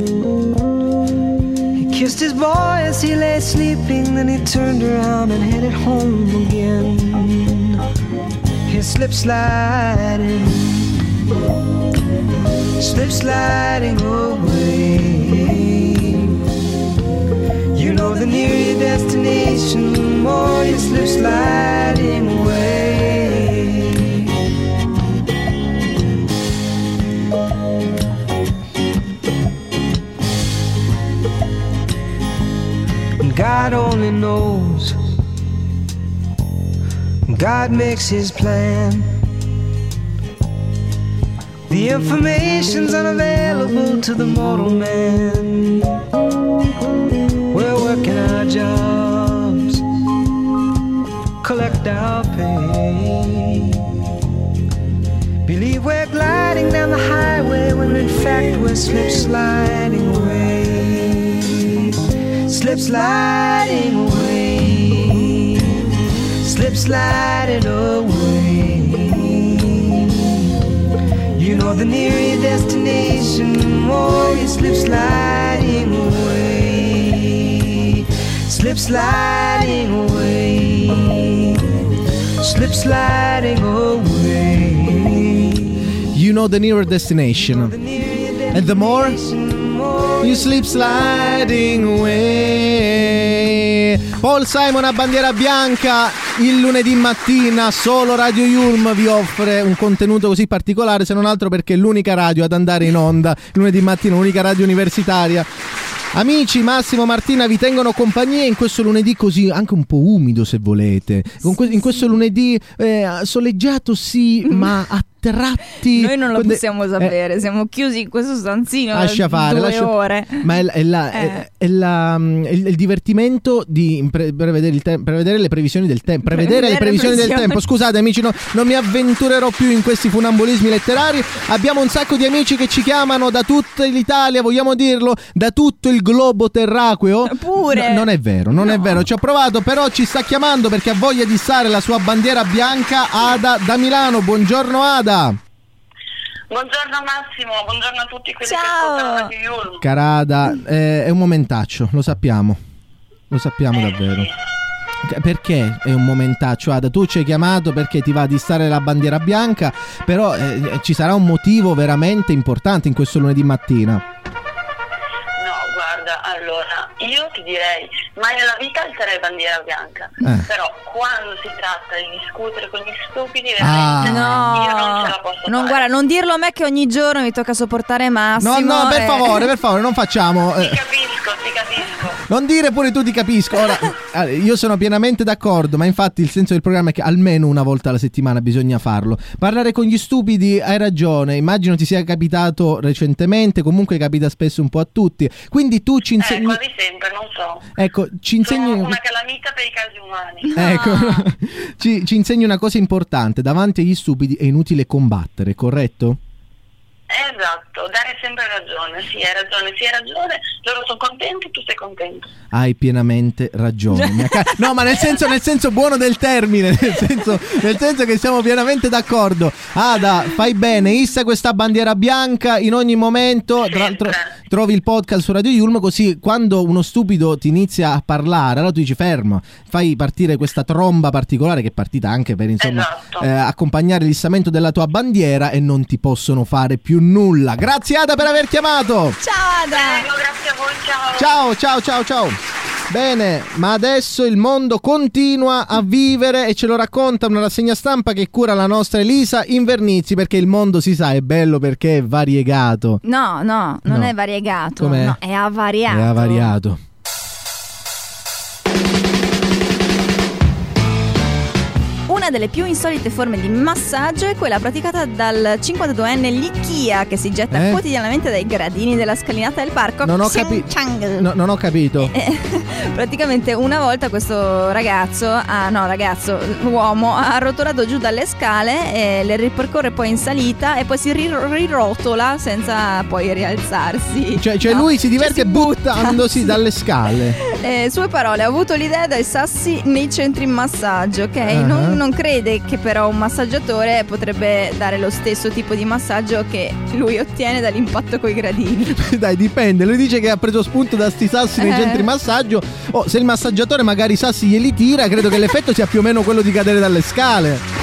He kissed his boy as he lay sleeping, then he turned around and headed home again. He slip sliding, slip sliding away. You know, the nearer your destination, the more you slip sliding away. God only knows. God makes his plan. The information's unavailable to the mortal man. We're working our jobs, collect our pay. Believe we're gliding down the highway when in fact we're slip sliding away. Slip sliding away. Slip sliding away. You know the nearer your destination, the more you slip sliding away. Slip sliding away. Slip sliding away. You know the nearer destination, and the more you slip sliding away. Paul Simon a bandiera bianca. Il lunedì mattina solo Radio Yulm vi offre un contenuto così particolare, se non altro perché è l'unica radio ad andare in onda lunedì mattina, l'unica radio universitaria. Amici, Massimo, Martina vi tengono compagnia in questo lunedì così anche un po' umido, se volete. Con que- in questo lunedì eh, soleggiato sì, ma a tratti. Noi non lo quando- possiamo sapere, eh, siamo chiusi in questo stanzino Lascia fare, due lascia- ore. Ma è, è la- Eh. è- è la- mm, è il, il divertimento di pre- prevedere, il te- prevedere le previsioni del tempo. Prevedere le Prevedere previsioni del previsioni. tempo. Scusate, amici, no- non mi avventurerò più in questi funambolismi letterari. Abbiamo un sacco di amici che ci chiamano da tutta l'Italia, vogliamo dirlo, da tutto il globo terracqueo. Pure. No, non è vero, non è vero. Ci ho provato, però ci sta chiamando perché ha voglia di stare la sua bandiera bianca. Ada da Milano. Buongiorno, Ada. Buongiorno Massimo, buongiorno a tutti quelli Ciao. che ascoltano Radio Yulm. Cara Ada, eh, è un momentaccio, lo sappiamo. Lo sappiamo davvero. Perché è un momentaccio, Ada? Tu ci hai chiamato perché ti va di stare la bandiera bianca, però eh, ci sarà un motivo veramente importante in questo lunedì mattina. No, guarda, allora, io ti direi, mai nella vita alzerei bandiera bianca, Eh. però quando si tratta di discutere con gli stupidi, Ah. veramente No, io non ce la posso non, fare. guarda, non dirlo a me che ogni giorno mi tocca sopportare Massimo. No, no, per eh. favore, per favore, non facciamo. eh, Ti capisco, ti capisco. Non dire pure tu ti capisco. Ora, eh, io sono pienamente d'accordo, ma infatti il senso del programma è che almeno una volta alla settimana bisogna farlo. Parlare con gli stupidi, hai ragione. Immagino ti sia capitato recentemente, comunque capita spesso un po' a tutti. Quindi tu ci Eh, insegni. quasi sempre, non so. Ecco, ci insegni. Sono una calamita per i casi umani. Ecco, ci, ci insegni una cosa importante: davanti agli stupidi è inutile combattere, corretto? Esatto, dare sempre ragione. Sì, hai ragione, sì, hai ragione. Loro sono contenti, tu sei contento. Hai pienamente ragione. mia ca- No, ma nel senso, nel senso buono del termine, nel senso, nel senso che siamo pienamente d'accordo. Ada, fai bene, issa questa bandiera bianca in ogni momento. Tra l'altro trovi il podcast su Radio Yulm, così quando uno stupido ti inizia a parlare, allora tu dici ferma, fai partire questa tromba particolare che è partita anche per insomma Esatto. eh, accompagnare l'issamento della tua bandiera e non ti possono fare più nulla. Grazie Ada per aver chiamato. Ciao Ada. Prego, grazie a voi, ciao. Ciao, ciao, ciao, ciao. Bene, ma adesso il mondo continua a vivere e ce lo racconta una rassegna stampa che cura la nostra Elisa Invernizzi, perché il mondo, si sa, è bello perché è variegato. No, no, non No. è variegato. Com'è? No, è avariato. È avariato. Una delle più insolite forme di massaggio è quella praticata dal cinquantaduenne Lichia, che si getta Eh? quotidianamente dai gradini della scalinata del parco. Non ho, Xiang capi- Chang. no, non ho capito. Eh, praticamente una volta questo ragazzo, ah no ragazzo, uomo, ha arrotolato giù dalle scale e le ripercorre poi in salita e poi si rir- rirotola senza poi rialzarsi. Cioè, cioè No, lui si diverte cioè si butta, buttandosi sì. dalle scale. Eh, sue parole: ho avuto l'idea dai sassi nei centri massaggio, ok? Uh-huh. Non, non crede che però un massaggiatore potrebbe dare lo stesso tipo di massaggio che lui ottiene dall'impatto coi gradini. Dai, dipende. Lui dice che ha preso spunto da sti sassi nei Eh. centri massaggio. O se il massaggiatore magari i sassi glieli tira, credo che l'effetto sia più o meno quello di cadere dalle scale.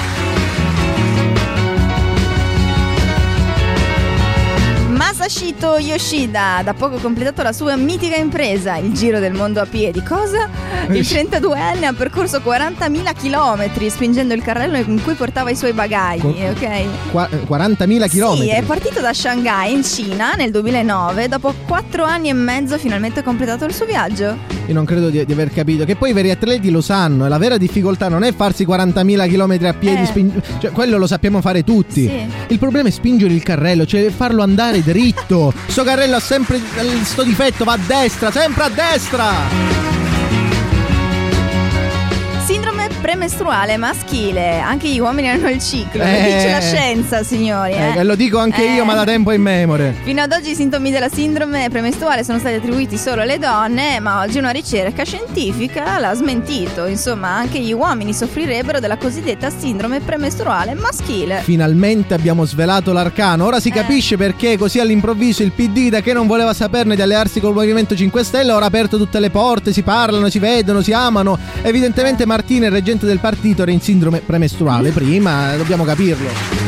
Masashito Yoshida, da poco completato la sua mitica impresa, il giro del mondo a piedi. Cosa? Il trentaduenne ha percorso quarantamila chilometri spingendo il carrello in cui portava i suoi bagagli, Con- ok? Qua- quarantamila chilometri. Sì, è partito da Shanghai in Cina nel duemilanove, dopo quattro anni e mezzo finalmente ha completato il suo viaggio. Io non credo di, di aver capito. Che poi i veri atleti lo sanno. E la vera difficoltà non è farsi quarantamila chilometri a piedi. Eh. sping- cioè, quello lo sappiamo fare tutti. Sì. Il problema è spingere il carrello, cioè farlo andare dritto. Sto carrello ha sempre eh, sto difetto, va a destra, sempre a destra. Sindrome premestruale maschile. Anche gli uomini hanno il ciclo, lo Eh. dice la scienza, signori. Eh. Eh, lo dico anche Eh. io, ma da tempo in memoria. Fino ad oggi i sintomi della sindrome premestruale sono stati attribuiti solo alle donne, ma oggi una ricerca scientifica l'ha smentito. Insomma, anche gli uomini soffrirebbero della cosiddetta sindrome premestruale maschile. Finalmente abbiamo svelato l'arcano. Ora si capisce perché così all'improvviso il P D, da che non voleva saperne di allearsi col Movimento cinque Stelle, ora ha aperto tutte le porte, si parlano, si vedono, si amano. Evidentemente Martina, il reggente del partito, era in sindrome premestruale prima, dobbiamo capirlo.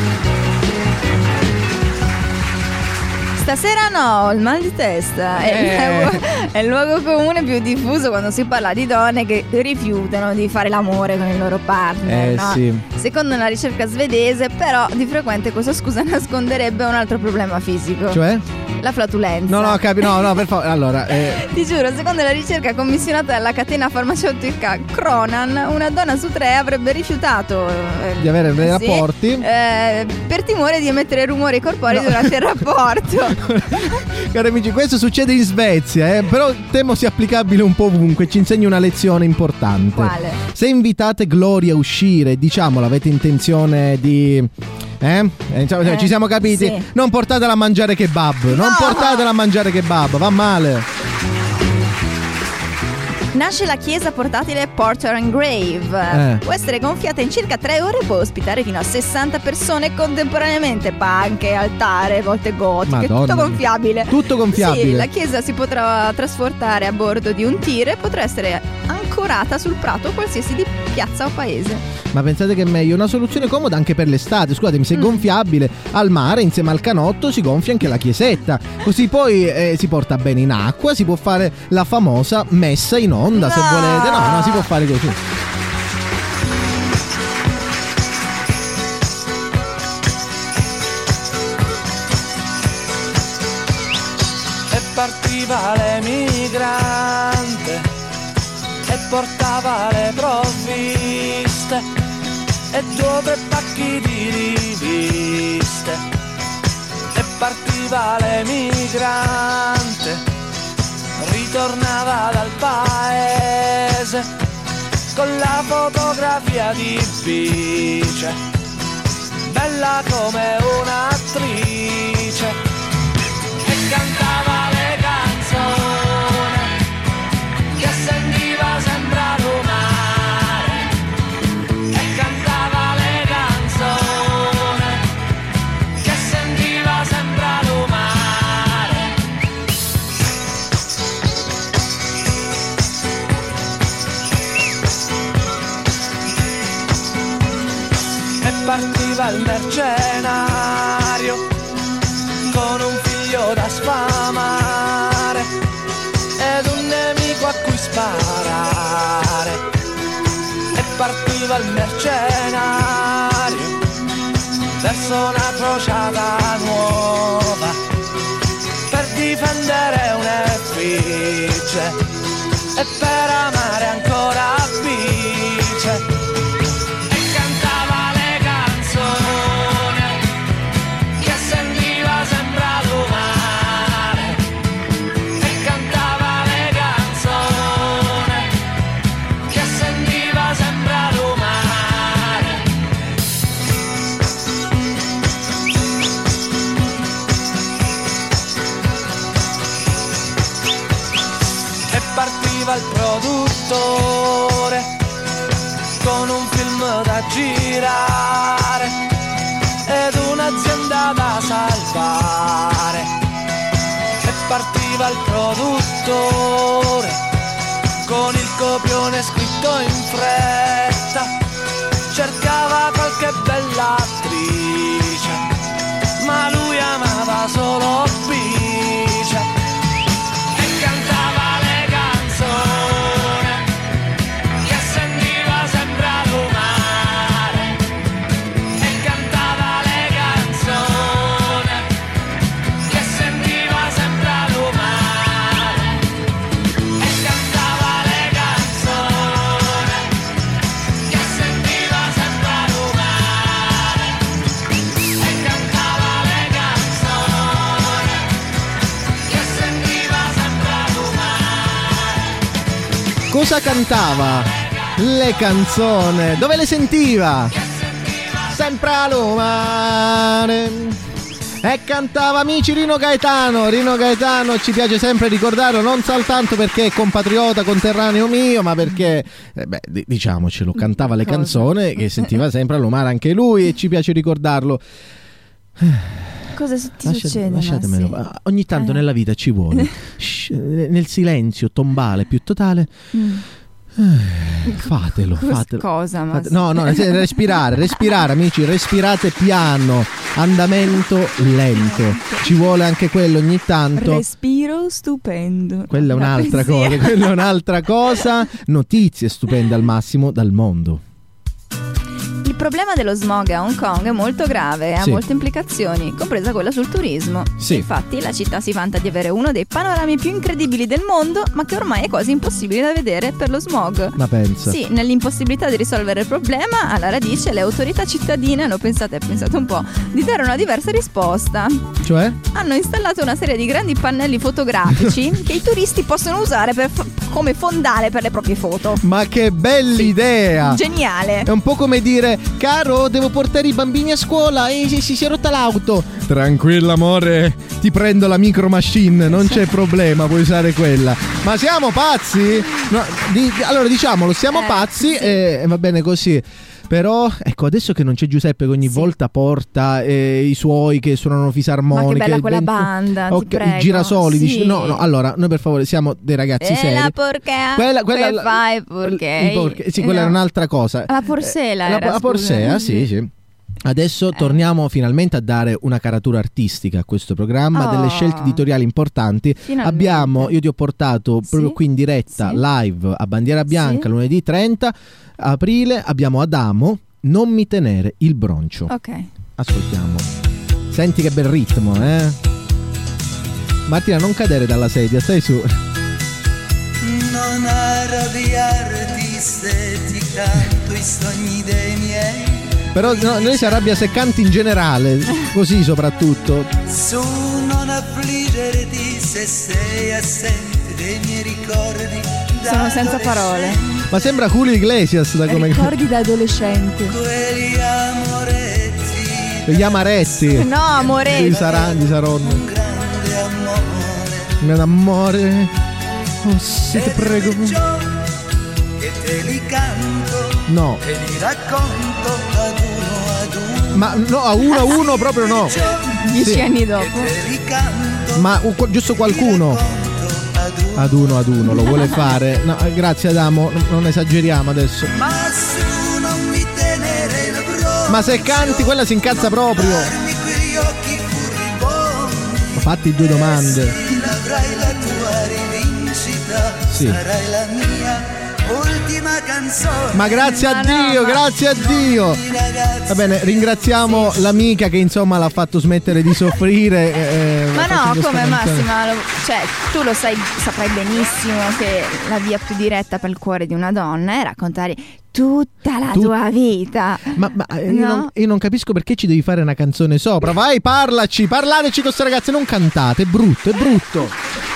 Stasera no, il mal di testa è, Eh. è il luogo comune più diffuso quando si parla di donne che rifiutano di fare l'amore con il loro partner. Eh, no? sì. Secondo una ricerca svedese, però, di frequente questa scusa nasconderebbe un altro problema fisico. Cioè? La flatulenza. No, no, capi, no, no, per favore. Allora, eh, Ti giuro, secondo la ricerca commissionata dalla catena farmaceutica Cronan, una donna su tre avrebbe rifiutato eh, di avere dei sì, rapporti. eh, per timore di emettere rumori corporei No. durante il rapporto. Cari amici, questo succede in Svezia, eh, però temo sia applicabile un po' ovunque. Ci insegna una lezione importante. Quale? Se invitate Gloria a uscire, diciamolo, avete intenzione di... Eh? Eh, diciamo, Eh, ci siamo capiti? sì. Non portatela a mangiare kebab. Non portatela a mangiare kebab, va male. Nasce la chiesa portatile Porter and Grave. Eh. Può essere gonfiata in circa tre ore e può ospitare fino a sessanta persone contemporaneamente. Panche, altare, volte gotiche, Madonna. tutto gonfiabile. Tutto gonfiabile. Sì, la chiesa si potrà trasportare a bordo di un tir e potrà essere ancorata sul prato qualsiasi di piazza o paese. Ma pensate che è meglio? Una soluzione comoda anche per l'estate. Scusatemi, se è Mm. gonfiabile al mare, insieme al canotto si gonfia anche la chiesetta. Così poi eh, si porta bene in acqua. Si può fare la famosa messa in onda, se No. volete. No, no, si può fare così. E partiva l'emigrante e portava le provviste e due o tre pacchi di riviste. E partiva l'emigrante, ritornava dal paese con la fotografia di Bice, bella come un'attrice, e cantava le canzoni che sentiva sembra l'umare, e cantava le canzoni che sentiva sembra l'umare. E partiva il mercenario con un figlio da sfamare ed un nemico a cui sparare. E partiva il mercenario verso una crociata nuova per difendere un'effigie e per amare ancora Bice. E cantava le canzoni che sentiva sembra l'umare, e cantava le canzoni che sentiva sembra l'umare. E partiva il produttore con un film da girare ed un'azienda da salvare. E partiva il produttore con il copione scritto in fretta, cercava qualche bella attrice, ma lui amava solo Bice. E cantava le canzoni che sentiva sembra l'umare, e cantava le canzoni che sentiva sembra l'umare, e cantava le canzoni che sentiva sembra l'umare, e cantava le canzoni che sentiva sembra l'umare. Cosa cantava? le canzoni. Dove le sentiva? Sempre a Lumane. E cantava amici Rino Gaetano. Rino Gaetano ci piace sempre ricordarlo, non soltanto perché è compatriota conterraneo mio, ma perché eh beh, d- diciamocelo, cantava le Cosa? canzoni che sentiva sempre a Lumare anche lui, e ci piace ricordarlo. Cosa su- ti Lascia- succede? lasciatemelo. Massi? Ah, ogni tanto Eh. nella vita ci vuole Shh, nel silenzio tombale più totale. Mm. Eh, fatelo, Cos- fatelo. Cosa, ma Fate- no, no, respirare, respirare, amici, respirate piano, andamento lento. Ci vuole anche quello ogni tanto. Respiro stupendo. Quella è La un'altra poesia. cosa, quella è un'altra cosa. Notizie stupende al massimo dal mondo. Il problema dello smog a Hong Kong è molto grave e ha Sì. molte implicazioni, compresa quella sul turismo. Sì. Infatti la città si vanta di avere uno dei panorami più incredibili del mondo, ma che ormai è quasi impossibile da vedere per lo smog. Ma pensa. Sì, nell'impossibilità di risolvere il problema, alla radice le autorità cittadine hanno pensato, e pensate un po', di dare una diversa risposta. Cioè? Hanno installato una serie di grandi pannelli fotografici che i turisti possono usare per f- come fondale per le proprie foto. Ma che bella idea! Geniale! È un po' come dire: caro, devo portare i bambini a scuola e si, si, si è rotta l'auto. Tranquilla amore, ti prendo la micro machine, non c'è problema, puoi usare quella. Ma siamo pazzi? No, di- allora diciamolo, siamo Eh, pazzi sì. e va bene così. Però ecco, adesso che non c'è Giuseppe che ogni volta porta eh, i suoi che suonano fisarmoniche, Ma che bella quella ben- banda, ti Ok, prego. i girasoli, Sì. dici, no, no, allora noi per favore siamo dei ragazzi E seri. la porca, Quella- quella- che fai perché? il porche- sì, quella No. era un'altra cosa. La Porsela Eh, la, era, la Porsea, scusa. sì, sì. Adesso torniamo finalmente a dare una caratura artistica a questo programma, Oh. delle scelte editoriali importanti. Finalmente. Abbiamo, io ti ho portato proprio Sì. qui in diretta, Sì. live a Bandiera Bianca, Sì. lunedì trenta aprile, abbiamo Adamo, Non mi tenere il broncio. Ok. Ascoltiamo. Senti che bel ritmo, eh? Martina, non cadere dalla sedia, stai su. Non arrabbiarti se ti canto i sogni dei miei. Però no, lei si arrabbia se canti in generale, così soprattutto. Su non affliggerti se sei assente dei miei ricordi. Sono senza parole. Ma sembra Julio Iglesias da come... Ricordi da adolescente. Quelli amoretti. Gli amaretti. No, amore. Di Saran, di Saronno. Un grande amore. Un amore. Oh sì, ti prego. Che te li canto. No. Te li racconto ad uno ad uno. Ma no, a uno a uno proprio no. Dieci Sì. anni dopo. Te li canto. Ma uh, giusto qualcuno. Ad uno ad uno lo vuole fare. No, eh, grazie Adamo, non, non esageriamo adesso. Ma su non mi tenere il broncio. Ma se canti quella si incazza proprio. Guardarmi quegli occhi furibondi. Fatti due domande. Se avrai la tua rivincita. Sì. Sarai la mia ultima canzone. Ma grazie a Ma Dio, no, ma- grazie a Dio. Va bene, ringraziamo l'amica che insomma l'ha fatto smettere di soffrire. eh, Ma no, facendo come sta canzone. Massima, lo- cioè tu lo sai, saprai benissimo che la via più diretta per il cuore di una donna è raccontare tutta la Tu- tua vita. Ma, ma, eh, io, No? non, io non capisco perché ci devi fare una canzone sopra. Vai, parlaci, parlateci con queste ragazze, non cantate, è brutto, è brutto.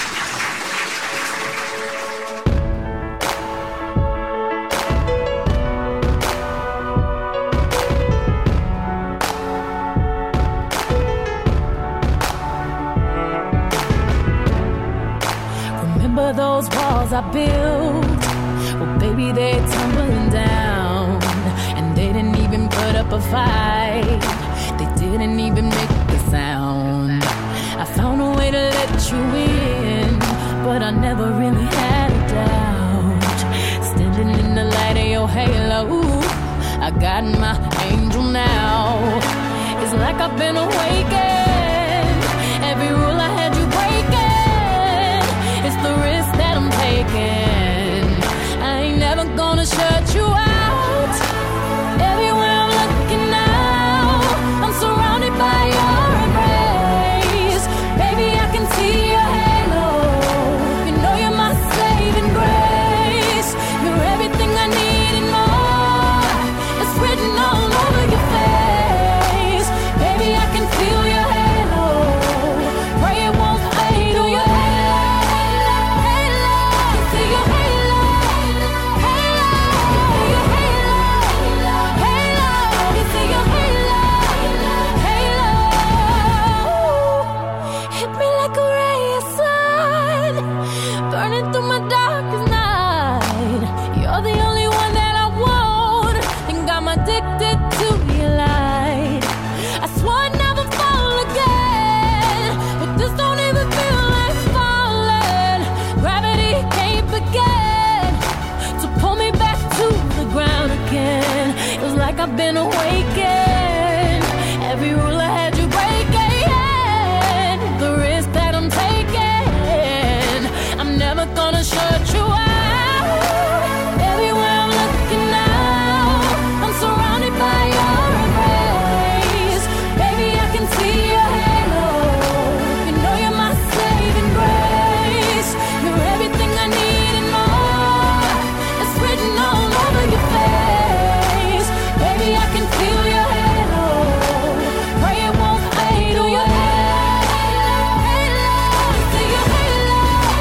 Remember those walls I built? Well, baby, they're tumbling down. And they didn't even put up a fight. They didn't even make a sound. I found a way to let you in, but I never really had a doubt. Standing in the light of your halo, I got my angel now. It's like I've been awakened. Every rule I had you breaking. It's the risk that I'm taking. I ain't never gonna shut you out. Everywhere I'm looking now, I'm surrounded by your embrace. Baby, I can see your halo. You know you're my saving grace. You're everything I need and more. It's written all over your face. Baby, I can feel your halo. Pray it won't fade. Feel your halo, halo, halo. See your halo, halo. addicted to your light. I swore I'd never fall again, but this don't even feel like falling. Gravity can't begin to pull me back to the ground again. It was like I've been awakened. Every rule I had you breaking, the risk that I'm taking, I'm never gonna shut you out. Everywhere I'm looking now, I'm surrounded by your embrace. Baby, I can see your halo. You know you're my saving grace. You're everything I need and more. It's written all over your face. Baby, I can feel your halo. Pray it won't fade. Oh, your halo, halo. See your halo,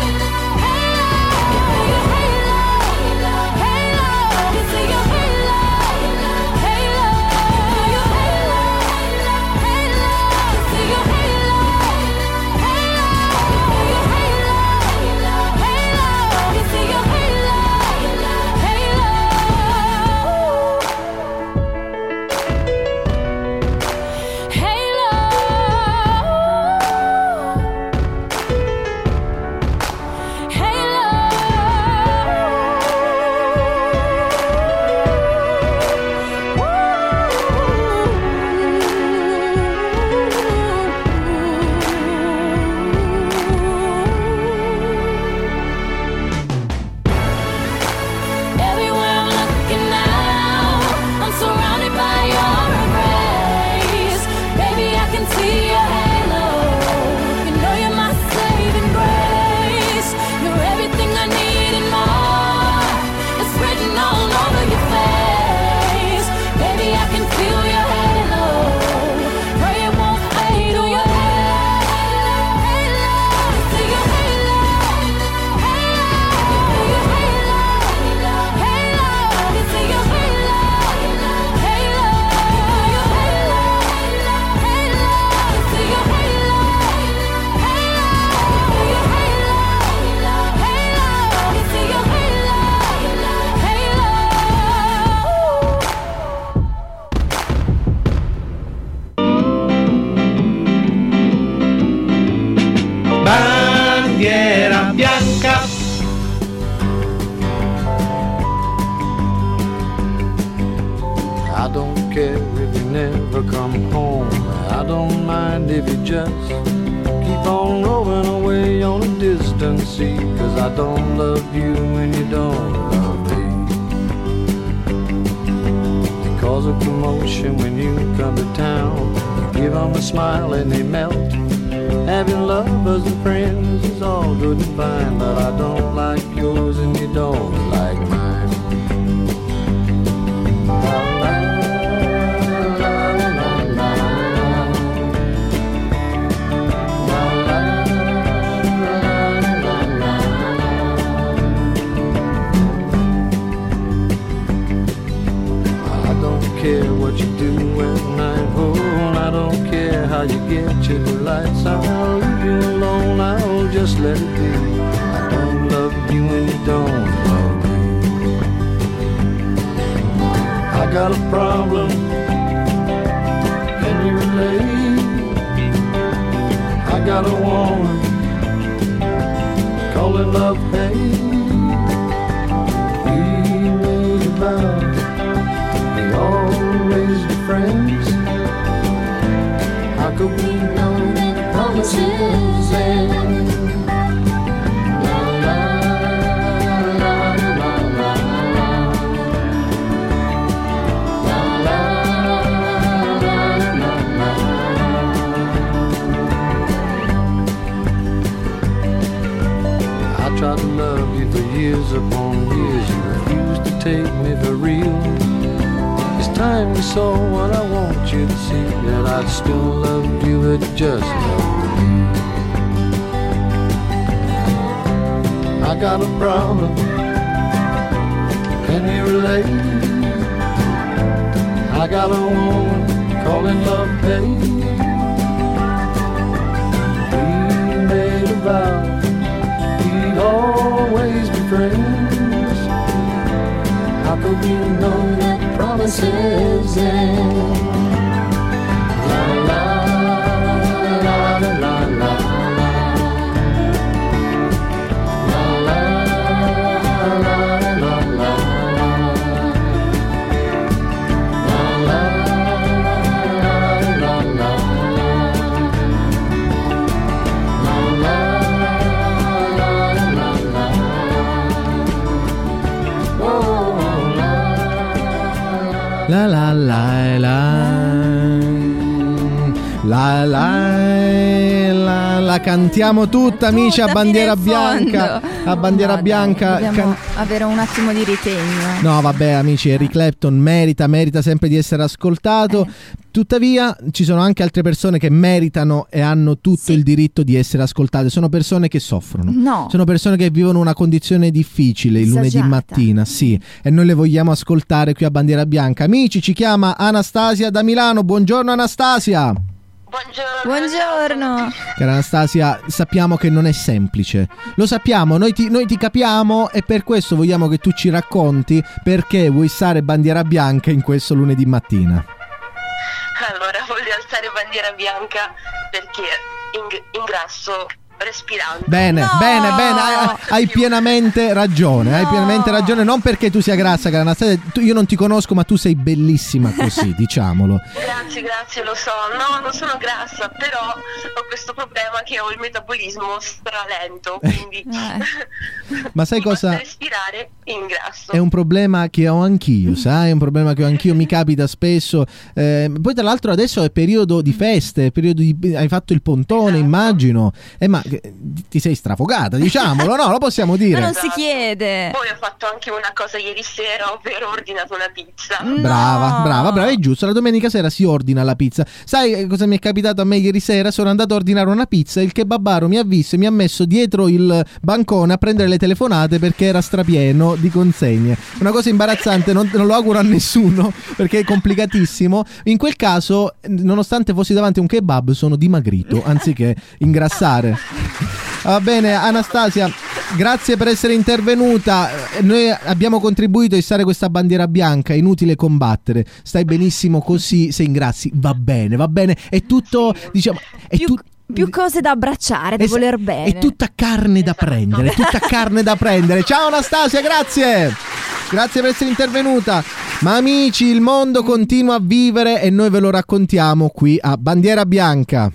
halo. Your halo, halo. You see your halo, halo. Your halo, halo. See your halo, halo. Your halo, halo. You see your halo, Everywhere I'm looking now, I'm surrounded by your embrace. Baby, I can see your halo. You know you're my saving grace. You're everything I need and more. It's written all over your face. Baby, I can feel your halo. Pray it won't fade. Oh, your halo, halo. See your halo, halo. Your halo, halo. You see your halo, halo. Your halo, halo. You see your halo, halo. Your halo, halo. You see your halo, Bandiera bianca. I don't care if you never come home. I don't mind if you just keep on rolling away on a distant sea. Cause I don't love you and you don't love me. You cause a commotion when you come to town. You give them a smile and they melt. Having lovers and friends is all good and fine, but I don't like yours and you don't like mine. I don't care what you do at night, oh, and I don't care how you get your lights. I'll leave you alone, I'll just let it be. I don't love you and you don't love me. I got a problem, can you relate? I got a woman, call it love hate. We made a vow, we always be friends. How could we know that the promises end? La la la la la la la la la la. I tried to love you for years upon years. You refused to take me for real. It's time you saw what I want you to see, that I'd still love you, it just loved me. I got a problem, can you relate? I got a woman calling love pain. We made a vow we'd always be friends. How could we know that promise voices in. La la la la la la. La la la la la la la la cantiamo tutta, amici, a bandiera bianca, a bandiera No, bianca. Dobbiamo Can- avere un attimo di ritegno. No, vabbè, amici, Eric Clapton merita, merita sempre di essere ascoltato. Eh. Tuttavia, ci sono anche altre persone che meritano e hanno tutto Sì. il diritto di essere ascoltate. Sono persone che soffrono. No. Sono persone che vivono una condizione difficile il lunedì Disagiata. mattina, sì, e noi le vogliamo ascoltare qui a bandiera bianca. Amici, ci chiama Anastasia da Milano. Buongiorno Anastasia. Buongiorno. Cara Anastasia, sappiamo che non è semplice, lo sappiamo, noi ti, noi ti capiamo e per questo vogliamo che tu ci racconti perché vuoi stare bandiera bianca in questo lunedì mattina. Allora, voglio alzare bandiera bianca perché ing- ingrasso respirando. Bene, No! bene, bene, hai, hai pienamente ragione, hai No! pienamente ragione, non perché tu sia grassa, cara Anastasia, tu- io non ti conosco ma tu sei bellissima così, diciamolo. Grazie, grazie, lo so. No, non sono grassa, però ho questo problema che ho il metabolismo stralento, quindi Ma sai mi basta cosa? respirare ingrasso. È un problema che ho anch'io, sai? È un problema che ho anch'io, mi capita spesso. Eh, poi tra l'altro adesso è periodo di feste, è periodo di... hai fatto il pontone, Esatto. immagino. Eh, ma eh, ti sei strafogata, diciamolo, no? Lo possiamo dire. Ma non si chiede. Poi ho fatto anche una cosa ieri sera, ovvero ho ordinato una pizza. No. Brava, brava, brava, è giusto. La domenica sera si ordina la pizza. Sai eh, cosa mi è capitato a me ieri sera? Sono andato a ordinare una pizza e il kebabaro mi ha visto e mi ha messo dietro il bancone a prendere le telefonate perché era strapieno di consegne. Una cosa imbarazzante, non, non lo auguro a nessuno perché è complicatissimo. In quel caso, nonostante fossi davanti a un kebab, sono dimagrito anziché ingrassare. Va bene, Anastasia, grazie per essere intervenuta. Noi abbiamo contribuito a istare questa bandiera bianca. È inutile combattere. Stai benissimo così. Se ingrassi, va bene, va bene. È tutto, diciamo, è Più, tutto. più cose da abbracciare, da Es- voler bene. È tutta carne da prendere, è tutta carne da prendere. Ciao Anastasia, grazie. Grazie per essere intervenuta. Ma amici, il mondo continua a vivere e noi ve lo raccontiamo qui a Bandiera Bianca.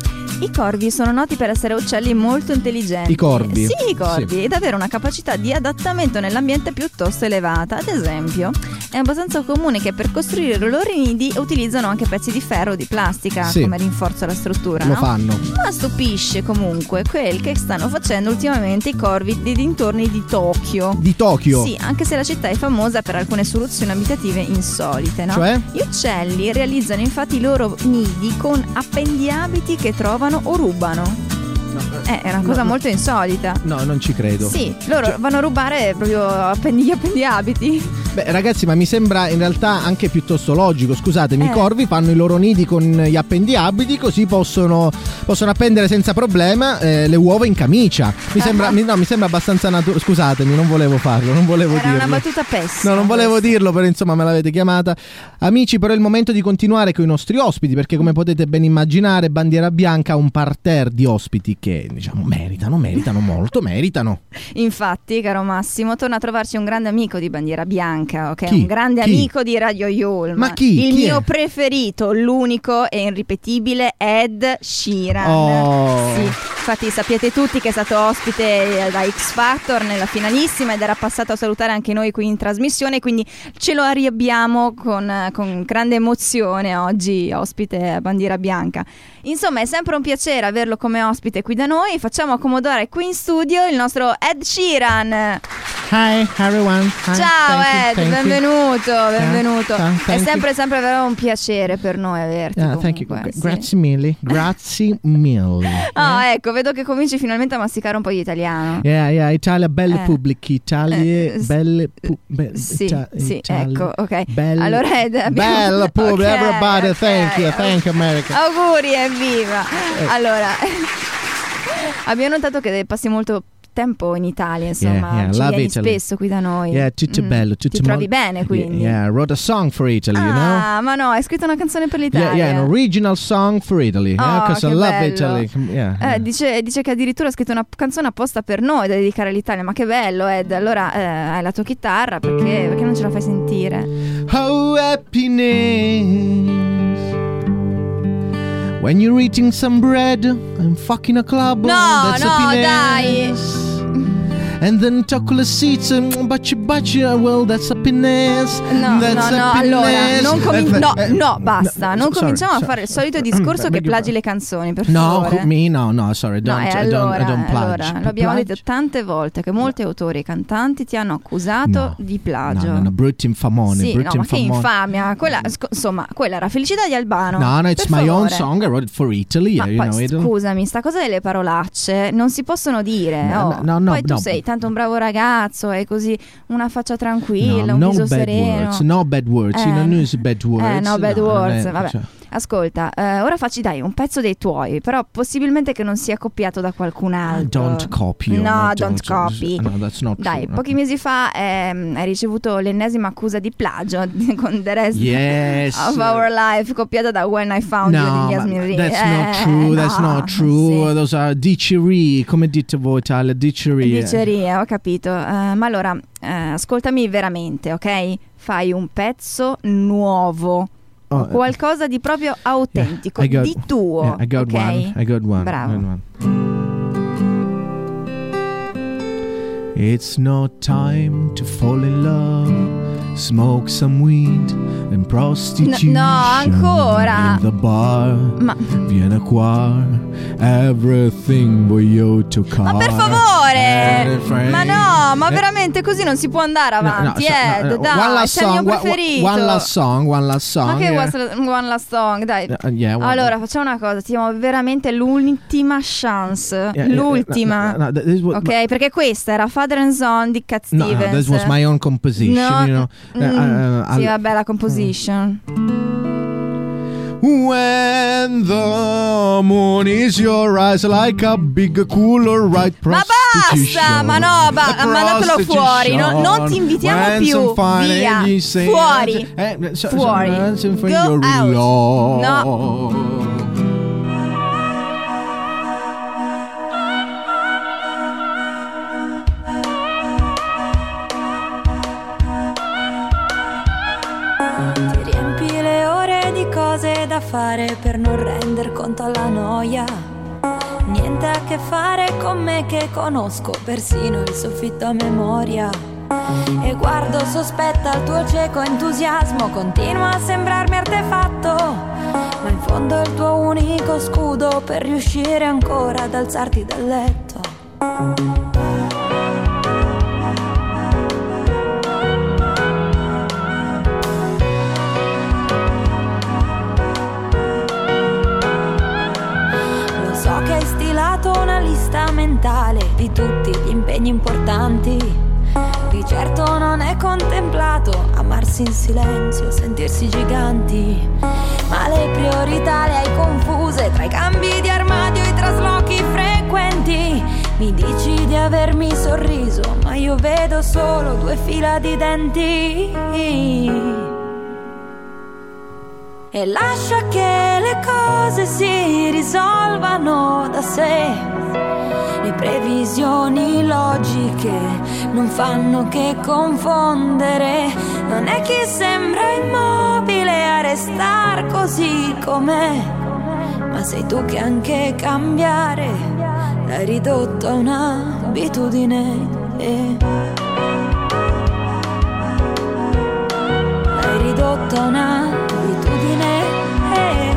I corvi sono noti per essere uccelli molto intelligenti. I corvi? Sì, i corvi. Sì. Ed avere una capacità di adattamento nell'ambiente piuttosto elevata. Ad esempio, è abbastanza comune che per costruire i loro nidi utilizzano anche pezzi di ferro o di plastica Sì. come rinforzo alla struttura. Lo no? fanno. Ma stupisce comunque quel che stanno facendo ultimamente i corvi dei dintorni di Tokyo. Di Tokyo. Sì, anche se la città è famosa per alcune soluzioni abitative insolite, no? Cioè? Gli uccelli realizzano infatti i loro nidi con appendiabiti che trovano o rubano. Eh, è una cosa no, molto insolita. No, non ci credo. Sì, loro vanno a rubare proprio appendi- gli appendiabiti. Beh, ragazzi, ma mi sembra in realtà anche piuttosto logico. Scusatemi, Eh. i corvi fanno i loro nidi con gli appendiabiti, così possono, possono appendere senza problema eh, le uova in camicia. Mi sembra, mi, no, mi sembra abbastanza naturale. Scusatemi, non volevo farlo, non volevo Era dirlo. una battuta pessima. No, non volevo questa. dirlo, però insomma me l'avete chiamata. Amici, però è il momento di continuare con i nostri ospiti, perché come potete ben immaginare, Bandiera Bianca ha un parterre di ospiti che, diciamo, meritano, meritano molto, meritano. Infatti, caro Massimo, torna a trovarci un grande amico di Bandiera Bianca, ok? Chi? Un grande Chi? amico di Radio Yulm. Ma chi? Il Chi mio è? preferito, l'unico e irripetibile Ed Sheeran. Oh. Sì, infatti sapete tutti che è stato ospite da X Factor nella finalissima ed era passato a salutare anche noi qui in trasmissione, quindi ce lo riabbiamo con, con grande emozione oggi ospite a Bandiera Bianca. Insomma, è sempre un piacere averlo come ospite qui da noi. Facciamo accomodare qui in studio il nostro Ed Sheeran. Hi everyone. Hi, Ciao thank you, Ed, thank you. benvenuto, benvenuto. ciao, È thank sempre you. sempre vero un piacere per noi averti. Ah, thank you. comunque, Gra- sì. Grazie mille. Grazie mille. Ah, ecco, vedo che cominci finalmente a masticare un po' di italiano. Yeah, yeah, Italia belle Eh. pubbliche, Italia Eh, s- belle pu- be- Sì, Ita- sì, Italia- ecco, ok. belle- Allora Ed, abbiamo... Bella pubblica, Ok, everybody, ok, thank you, ok. thank you America. Auguri, evviva. Eh. Allora, abbiamo notato che passi molto tempo in Italia, insomma, yeah, ci love vieni Italy. spesso qui da noi. Yeah, tutto Mm, bello, tutto ti trovi mol- bene quindi? Yeah, I wrote a song for Italy, you know? Ah, ma no, hai scritto una canzone per l'Italia. Yeah, yeah, an original song for Italy. Oh, Because I che love bello. Italy. Yeah. Eh, dice, dice che addirittura ha scritto una canzone apposta per noi da dedicare all'Italia. Ma che bello, Ed. Allora eh, hai la tua chitarra, perché, perché non ce la fai sentire? Oh, happiness. When you're eating some bread and fucking a club. No, that's no, happiness. And then chocolate seeds and baci baci, well that's happiness. No, that's no, no, happiness. allora, non comin- no, Eh, no, basta, non sorry, cominciamo sorry. a fare il solito discorso che plagi le canzoni, per No, favore. me, no, no, sorry, No, don't, e I don't, allora, I don't plage. allora, lo abbiamo Plage? detto tante volte che molti autori e cantanti ti hanno accusato No. di plagio. No, no, no, brutto infamone, Sì, brutto no, ma che infamone. infamia, quella, sc- insomma, quella era Felicità di Albano. No, no, it's per my own favore. song. I wrote it for Italy. Ma you poi, know, it- scusami, sta cosa delle parolacce non si possono dire. No, oh. no, no, no, Poi tu no. sei tanto un bravo ragazzo, hai così una faccia tranquilla, no, un no viso bad sereno. words, no bad words. Eh, you don't use bad words. Eh, no, bad no, words. eh, Vabbè. cioè- Ascolta, eh, ora facci dai un pezzo dei tuoi, però possibilmente che non sia copiato da qualcun altro. Don't copy. No, no, don't copy. No, that's not Dai, true. pochi mesi fa ehm, hai ricevuto l'ennesima accusa di plagio con The Rest Yes. of Our Life, copiata da When I Found You No, di ma- Yasmin Ree. that's Eh, not true. That's no, not true. sì. Those are dicerie. Come dite voi, Italia? Dicerie. Dicerie, ho capito. Eh, ma allora, eh, ascoltami veramente, ok? Fai un pezzo nuovo. Oh, Qualcosa di proprio autentico, I got- di tuo. yeah, I got ok? one. I got one. Bravo. I got one. It's not time to fall in love. Smoke some weed and prostitution. No, no, ancora. In the bar. Ma- Viene qua. Everything voglio toccare. Ma per favore! Everything. Ma no, ma Eh, veramente così non si può andare no, no, avanti, so- no, Ed. no, Dai, one last sei il mio song, one- preferito. One last song, one last song. Ma che yeah. was- one last song, dai. Uh, yeah, one- Allora, facciamo una cosa, ti diamo veramente l'ultima chance. Yeah, yeah, l'ultima. no, no, no, that is what- ok, perché questa era Father and Son di Cat No, Stevens. this was my own composition, No, you know. Uh, mm, uh, sì, I'll- vabbè, la composition. When the moon is your eyes like a big cooler right Ma basta, ma no, ba- mandatelo fuori, no- non ti invitiamo più, via, fuori, fuori, go out, no. Ti riempi le ore di cose da fare per non render conto alla noia. Niente a che fare con me che conosco persino il soffitto a memoria. E guardo sospetta il tuo cieco entusiasmo, continua a sembrarmi artefatto, ma in fondo è il tuo unico scudo per riuscire ancora ad alzarti dal letto. Lo so che hai stilato una lista mentale di tutti gli impegni importanti. Di certo non è contemplato amarsi in silenzio, sentirsi giganti. Ma le priorità le hai confuse tra i cambi di armadio e i traslochi frequenti. Mi dici di avermi sorriso, ma io vedo solo due fila di denti. E lascia che le cose si risolvano da sé. Le previsioni logiche non fanno che confondere. Non è chi sembra immobile a restar così com'è, ma sei tu che anche cambiare l'hai ridotto a un'abitudine. eh. L'hai ridotto a un'abitudine. eh.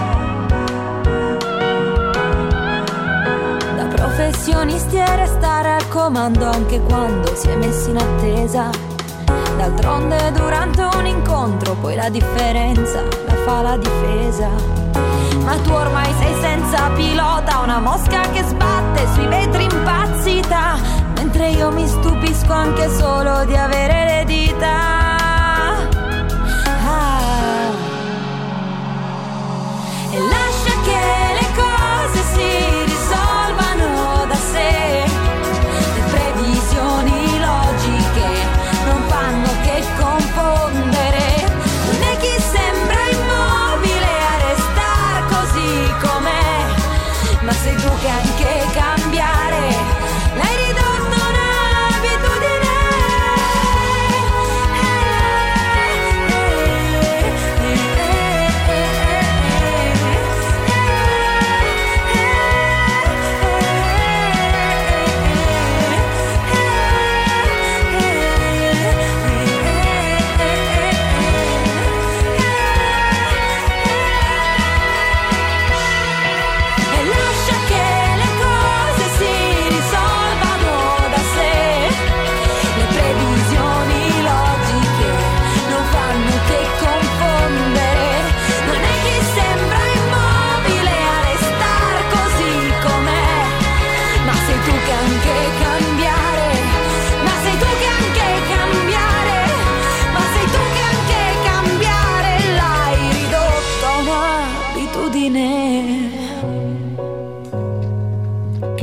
Professionisti e restare al comando anche quando si è messi in attesa. D'altronde durante un incontro poi la differenza la fa la difesa. Ma tu ormai sei senza pilota, una mosca che sbatte sui vetri impazzita, mentre io mi stupisco anche solo di avere le dita. Ah. E lascia che le cose si risolvano da sé. Le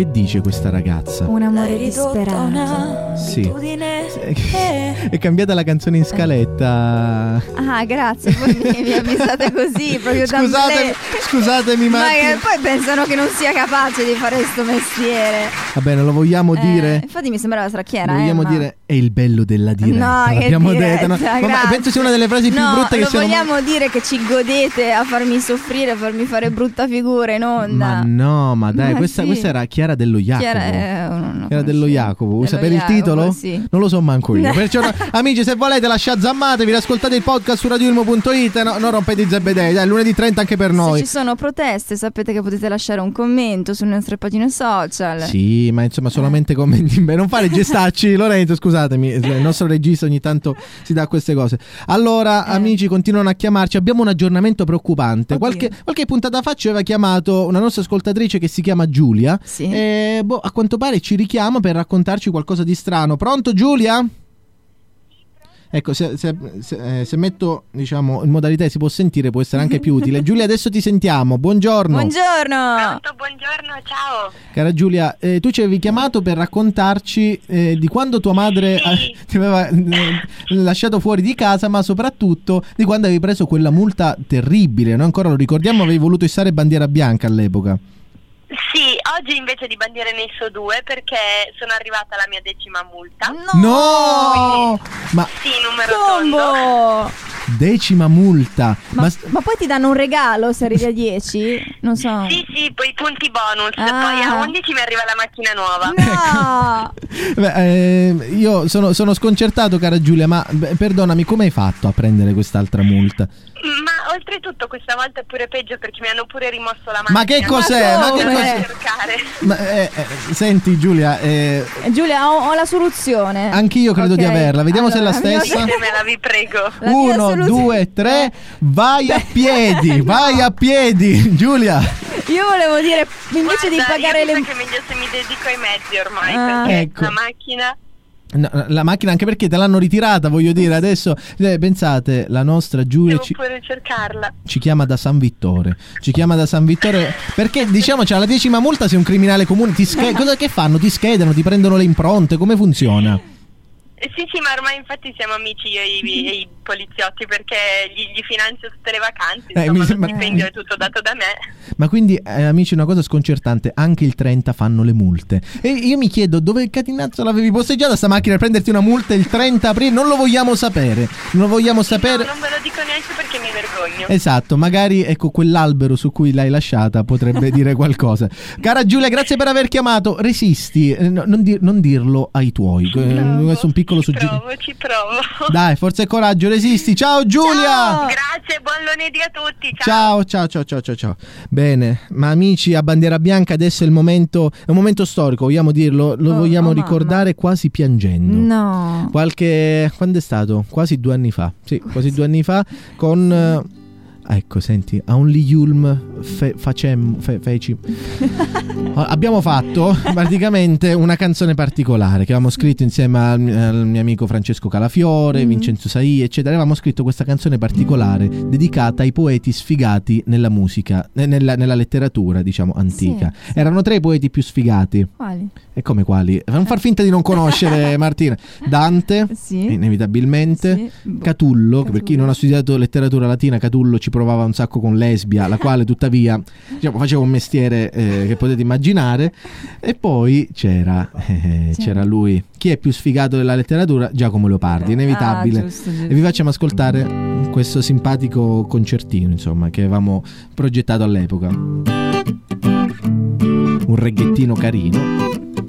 che dice questa ragazza? Un amore disperato. Sì. È cambiata la canzone in scaletta. Ah, grazie, poi mi, mi avvisate così proprio da Scusatemi, me. scusatemi, Ma Martina. che poi pensano che non sia capace di fare sto mestiere. Va bene, lo vogliamo Eh, dire? Infatti mi sembrava stracchiera. Lo vogliamo eh, ma- dire è il bello della diretta. No, che L'abbiamo diretta, detto, no? Ma- ma grazie. penso sia una delle frasi più No, brutte che lo siano mai- vogliamo dire che ci godete a farmi soffrire, a farmi fare brutta figura in onda. Ma no, ma dai, Ma questa, sì. questa era Chiara dello Jacopo. Chiara, eh, no, no, Chiara dello Jacopo. Vuoi Dello sapere Jacopo, il titolo? sì. Non lo so manco io. Perciò, no, amici, se volete la shazzammatevi, ascoltate il podcast su radioilmo punto it. No, non rompete i zebedei, dai, lunedì trenta anche per Se noi. ci sono proteste, sapete che potete lasciare un commento sulle nostre pagine social. Sì, ma insomma solamente commenti. Beh, non fare gestacci, Lorenzo, scusatemi, il nostro regista ogni tanto si dà queste cose. Allora, Eh. amici, continuano a chiamarci. Abbiamo un aggiornamento preoccupante. Qualche, qualche puntata fa ci aveva chiamato una nostra ascoltatrice che si chiama Giulia. Sì. E boh, a quanto pare ci richiama per raccontarci qualcosa di strano. Pronto, Giulia? Ecco, se, se- se- eh, se metto, diciamo, in modalità si può sentire, può essere anche più utile. Giulia, adesso ti sentiamo. Buongiorno. Buongiorno. Buongiorno, ciao. Cara Giulia, eh, tu ci avevi chiamato per raccontarci eh, di quando tua madre eh, ti aveva eh, lasciato fuori di casa, ma soprattutto di quando avevi preso quella multa terribile. Noi ancora lo ricordiamo, avevi voluto issare bandiera bianca all'epoca. Sì, oggi invece di bandiere ne hisso due perché sono arrivata alla mia decima multa. No! Ma Sì, numero tondo. Combo. decima multa. Ma, Ma, ma poi ti danno un regalo se arrivi a dieci? Non so. Sì, sì, poi punti bonus. Ah. Poi a undici mi arriva la macchina nuova. No! beh, eh, io sono, sono sconcertato, cara Giulia, ma beh, perdonami, come hai fatto a prendere quest'altra multa? Ma oltretutto questa volta è pure peggio perché mi hanno pure rimosso la macchina. Ma che cos'è? Ma che Devo cos'è? cercare. Ma, eh, eh, senti Giulia, eh, Eh, Giulia, ho, ho la soluzione. anch'io credo di Ok. averla. Vediamo se è la Allora, mia- stessa. Ditemela, vi prego. La mia Uno, soluzione- due, tre, vai a piedi, vai a piedi, Giulia. Io volevo dire, invece di Guarda, pagare io le... penso che è meglio se mi dedico ai mezzi ormai, Ah. perché Ecco. la macchina... No, la macchina, anche perché te l'hanno ritirata, voglio dire, adesso eh, pensate, la nostra Giulia Devo ci, pure cercarla. ci chiama da San Vittore. Ci chiama da San Vittore perché diciamoci alla decima multa sei un criminale comune, ti sch- cosa che fanno? Ti schedano, ti prendono le impronte, come funziona? Eh, Sì, sì, ma ormai infatti siamo amici io e i, e i poliziotti perché gli, gli finanzio tutte le vacanze, Eh, insomma, mi sembra- lo stipendio è tutto dato da me. Ma quindi, eh, amici, una cosa sconcertante, anche il trenta fanno le multe. E io mi chiedo dove catinazzo l'avevi posteggiata sta macchina per prenderti una multa il trenta aprile? Non lo vogliamo sapere. Non lo vogliamo sapere. No, non ve lo dico neanche perché mi vergogno. Esatto, magari ecco quell'albero su cui l'hai lasciata potrebbe dire qualcosa. Cara Giulia, grazie per aver chiamato. Resisti, eh, no- non, dir- non dirlo ai tuoi. Eh, questo è un piccolo suggerimento. Provo, ci provo. Dai, forza e coraggio, resisti. Ciao Giulia! Grazie, buon lunedì a tutti. Ciao, ciao, ciao, ciao, ciao, ciao. Bene, ma amici, a bandiera bianca adesso è il momento, è un momento storico, vogliamo dirlo, lo Oh, vogliamo oh, ricordare quasi piangendo. No. Qualche, quando è stato? Quasi due anni fa. Sì, quasi due anni fa con eh, ecco, senti, a un Liulm fe, facem, fe, feci. Abbiamo fatto praticamente una canzone particolare che avevamo scritto insieme al, al mio amico Francesco Calafiore, Mm. Vincenzo Saì, eccetera. Avevamo scritto questa canzone particolare dedicata ai poeti sfigati nella musica, eh, nella, nella letteratura, diciamo, antica. Sì, sì. Erano tre i poeti più sfigati. Quali? E come quali? Non far finta di non conoscere Martina. Dante, Sì. inevitabilmente. Sì. Catullo, che per chi non ha studiato letteratura latina, Catullo ci provava un sacco con Lesbia, la quale tuttavia, diciamo, faceva un mestiere eh, che potete immaginare. E poi c'era, eh, c'era lui. Chi è più sfigato della letteratura? Giacomo Leopardi, inevitabile. Ah, giusto, giusto. E vi facciamo ascoltare questo simpatico concertino, insomma, che avevamo progettato all'epoca. Un reggaettino carino.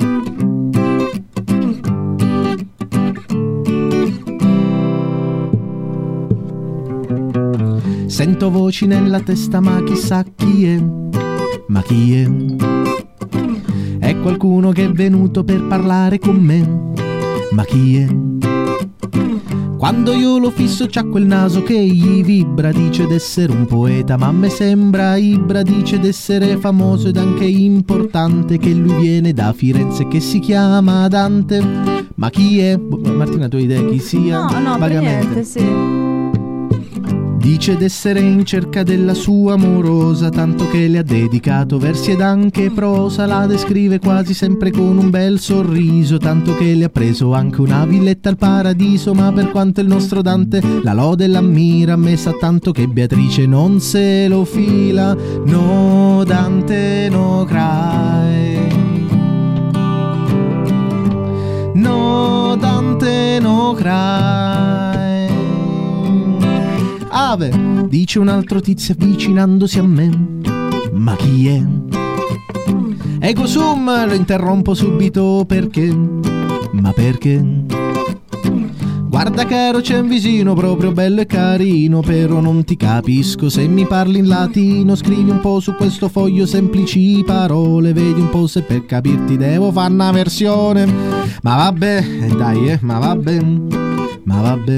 Sento voci nella testa, ma chissà chi è, ma chi è? È qualcuno che è venuto per parlare con me, ma chi è? Quando io lo fisso c'ha quel naso che gli vibra, dice d'essere un poeta, ma a me sembra ibra, dice d'essere famoso ed anche importante, che lui viene da Firenze, che si chiama Dante. Ma chi è? Boh, Martina, tu hai idea chi sia? No, no, per Vagamente. niente, sì. Dice d'essere in cerca della sua amorosa, tanto che le ha dedicato versi ed anche prosa. La descrive quasi sempre con un bel sorriso, tanto che le ha preso anche una villetta al paradiso. Ma per quanto il nostro Dante la lode e l'ammira, a me sa tanto che Beatrice non se lo fila. No Dante, no cry, no Dante, no cry. Ave, dice un altro tizio avvicinandosi a me. Ma chi è? Ego sum, lo interrompo subito perché? Ma perché? Guarda caro, c'è un visino proprio bello e carino, però non ti capisco se mi parli in latino. Scrivi un po' su questo foglio semplici parole, vedi un po' se per capirti devo fare una versione. Ma vabbè, dai eh, ma vabbè, ma vabbè.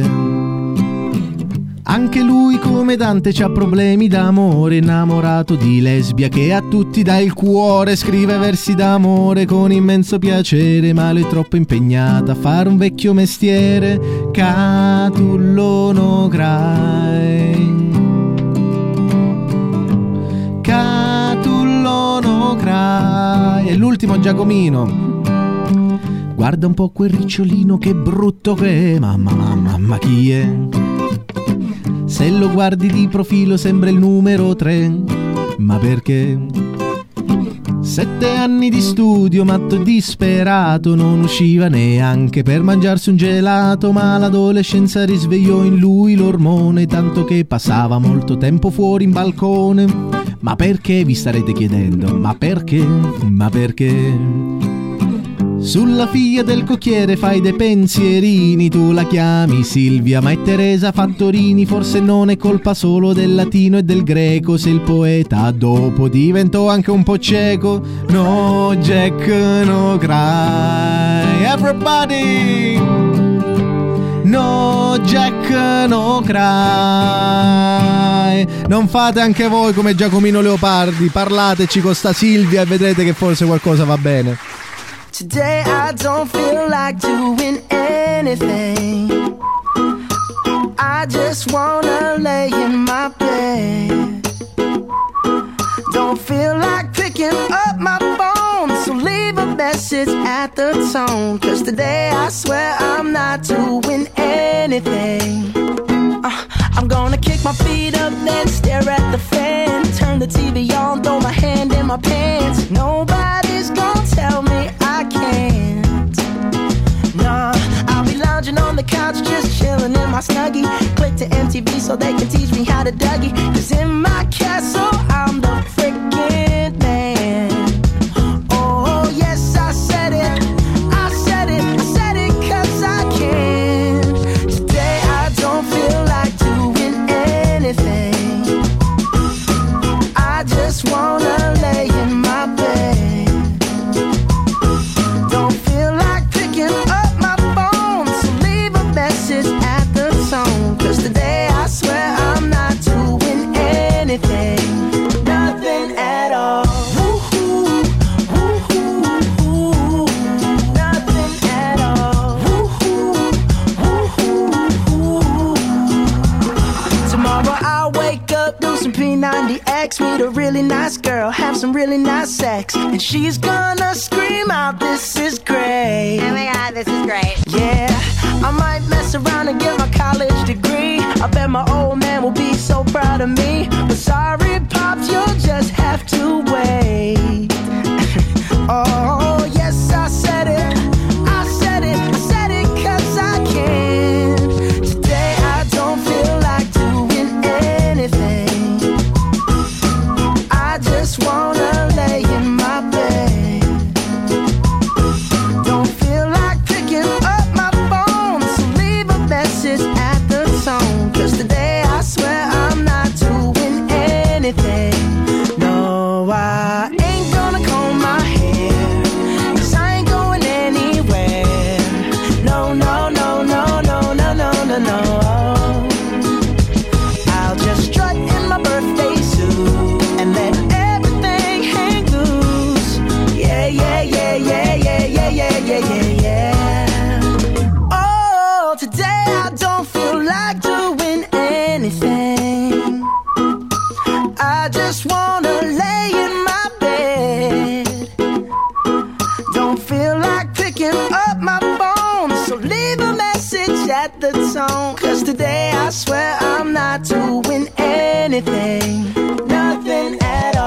Anche lui come Dante c'ha problemi d'amore, innamorato di lesbia che a tutti dà il cuore. Scrive versi d'amore con immenso piacere, ma lei è troppo impegnata a fare un vecchio mestiere. Catullo no cry, Catullo no cry. E l'ultimo Giacomino. Guarda un po' quel ricciolino che brutto che è, mamma mamma ma chi è? Se lo guardi di profilo sembra il numero tre, ma perché? Sette anni di studio, matto disperato, non usciva neanche per mangiarsi un gelato. Ma l'adolescenza risvegliò in lui l'ormone, tanto che passava molto tempo fuori in balcone. Ma perché, vi starete chiedendo, ma perché? Ma perché? Sulla figlia del cocchiere fai dei pensierini, tu la chiami Silvia ma è Teresa Fattorini. Forse non è colpa solo del latino e del greco, se il poeta dopo diventò anche un po' cieco. No Jack no cry, everybody, no Jack no cry. Non fate anche voi come Giacomino Leopardi, parlateci con sta Silvia e vedrete che forse qualcosa va bene. Today I don't feel like doing anything. I just wanna lay in my bed. Don't feel like picking up my phone, so leave a message at the tone. Cause today I swear I'm not doing anything. uh, I'm gonna kick my feet up, then stare at the fan. Turn the T V on, throw my hand in my pants. Nobody's gonna tell me I can't. Nah, I'll be lounging on the couch, just chilling in my Snuggie. Click to M T V so they can teach me how to Dougie. Cause in my castle, I'm the freaking man. Oh, yes, I said it. I said it. I said it cause I can. Today I don't feel like doing anything. I just wanna lay in my bed. Nothing at all. Woo-hoo, woo-hoo, woo-hoo. Nothing at all. Woo-hoo, woo-hoo, woo-hoo. Tomorrow I'll wake up, do some P ninety X, meet a really nice girl, have some really nice sex, and she's gonna scream out, "This is great." Oh my god, this is great. Yeah, I might mess around and get my college degree. I bet my old man will be so proud of me. But sorry, Pops, you'll just have to wait. Oh, yes, I said it. I said it. I said it cause I can. Today I don't feel like doing anything. I just wanna lay in my bed. Don't feel like picking up my phone, so leave a message at the tone. Cause today I swear I'm not doing anything. I just wanna lay in my bed. Don't feel like picking up my phone, so leave a message at the tone. Cause today I swear I'm not doing anything, nothing at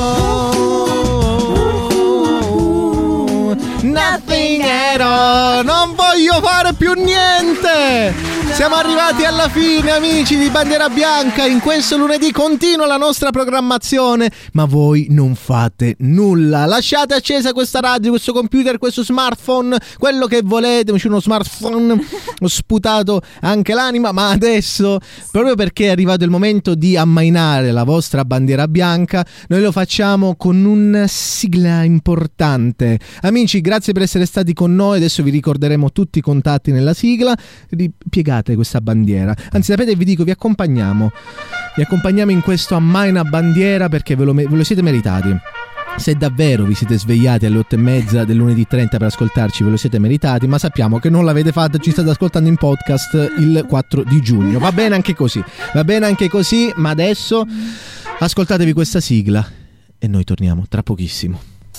all. Nothing at all. Non voglio fare più niente. Siamo arrivati alla fine, amici di Bandiera Bianca. In questo lunedì continua la nostra programmazione, ma voi non fate nulla. Lasciate accesa questa radio, questo computer, questo smartphone, quello che volete. C'è uno smartphone, ho sputato anche l'anima. Ma adesso, proprio perché è arrivato il momento di ammainare la vostra bandiera bianca, noi lo facciamo con una sigla importante. Amici, grazie per essere stati con noi. Adesso vi ricorderemo tutti i contatti nella sigla. Ripiegate questa bandiera, anzi sapete, vi dico, vi accompagniamo vi accompagniamo in questo ammaina bandiera, perché ve lo, ve lo siete meritati. Se davvero vi siete svegliati alle otto e mezza del lunedì trenta per ascoltarci, ve lo siete meritati, ma sappiamo che non l'avete fatto, ci state ascoltando in podcast il quattro di giugno. Va bene anche così, va bene anche così, ma adesso ascoltatevi questa sigla e noi torniamo tra pochissimo.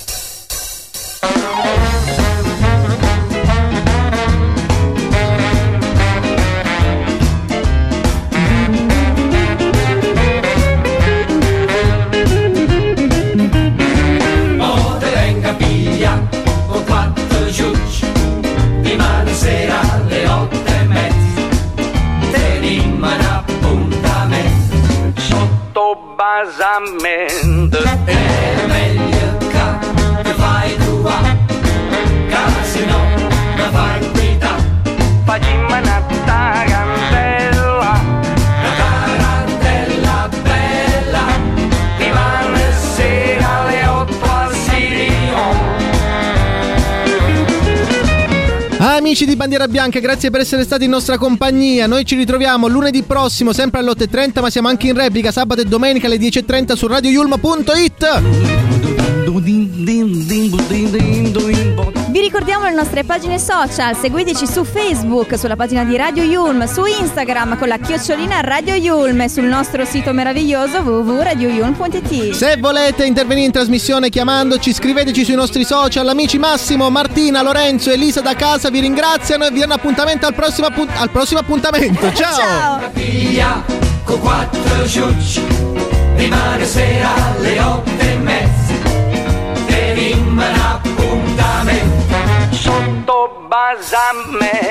Sera alle otto e mezza tenim un appuntamento sotto basamento. È meglio che fai tua, che se no la fai vita. Facciamo una tarantella, una tarantella bella, rimane sera alle otto al Sirion. Amici di Bandiera Bianca, grazie per essere stati in nostra compagnia. Noi ci ritroviamo lunedì prossimo, sempre alle otto e trenta, ma siamo anche in replica sabato e domenica alle dieci e trenta su radio yulm punto it. Vi ricordiamo le nostre pagine social, seguiteci su Facebook, sulla pagina di Radio Yulm, su Instagram con la chiocciolina Radio Yulm e sul nostro sito meraviglioso w w w punto radio yulm punto it. Se volete intervenire in trasmissione chiamandoci, scriveteci sui nostri social. Amici Massimo, Martina, Lorenzo e Elisa da casa vi ringraziano e vi danno appuntamento al prossimo, appunt- al prossimo appuntamento. Ciao! Ciao! Figlia con quattro ciucci, rimane sera alle otto e mezza, tenim un appuntamento sotto basamento.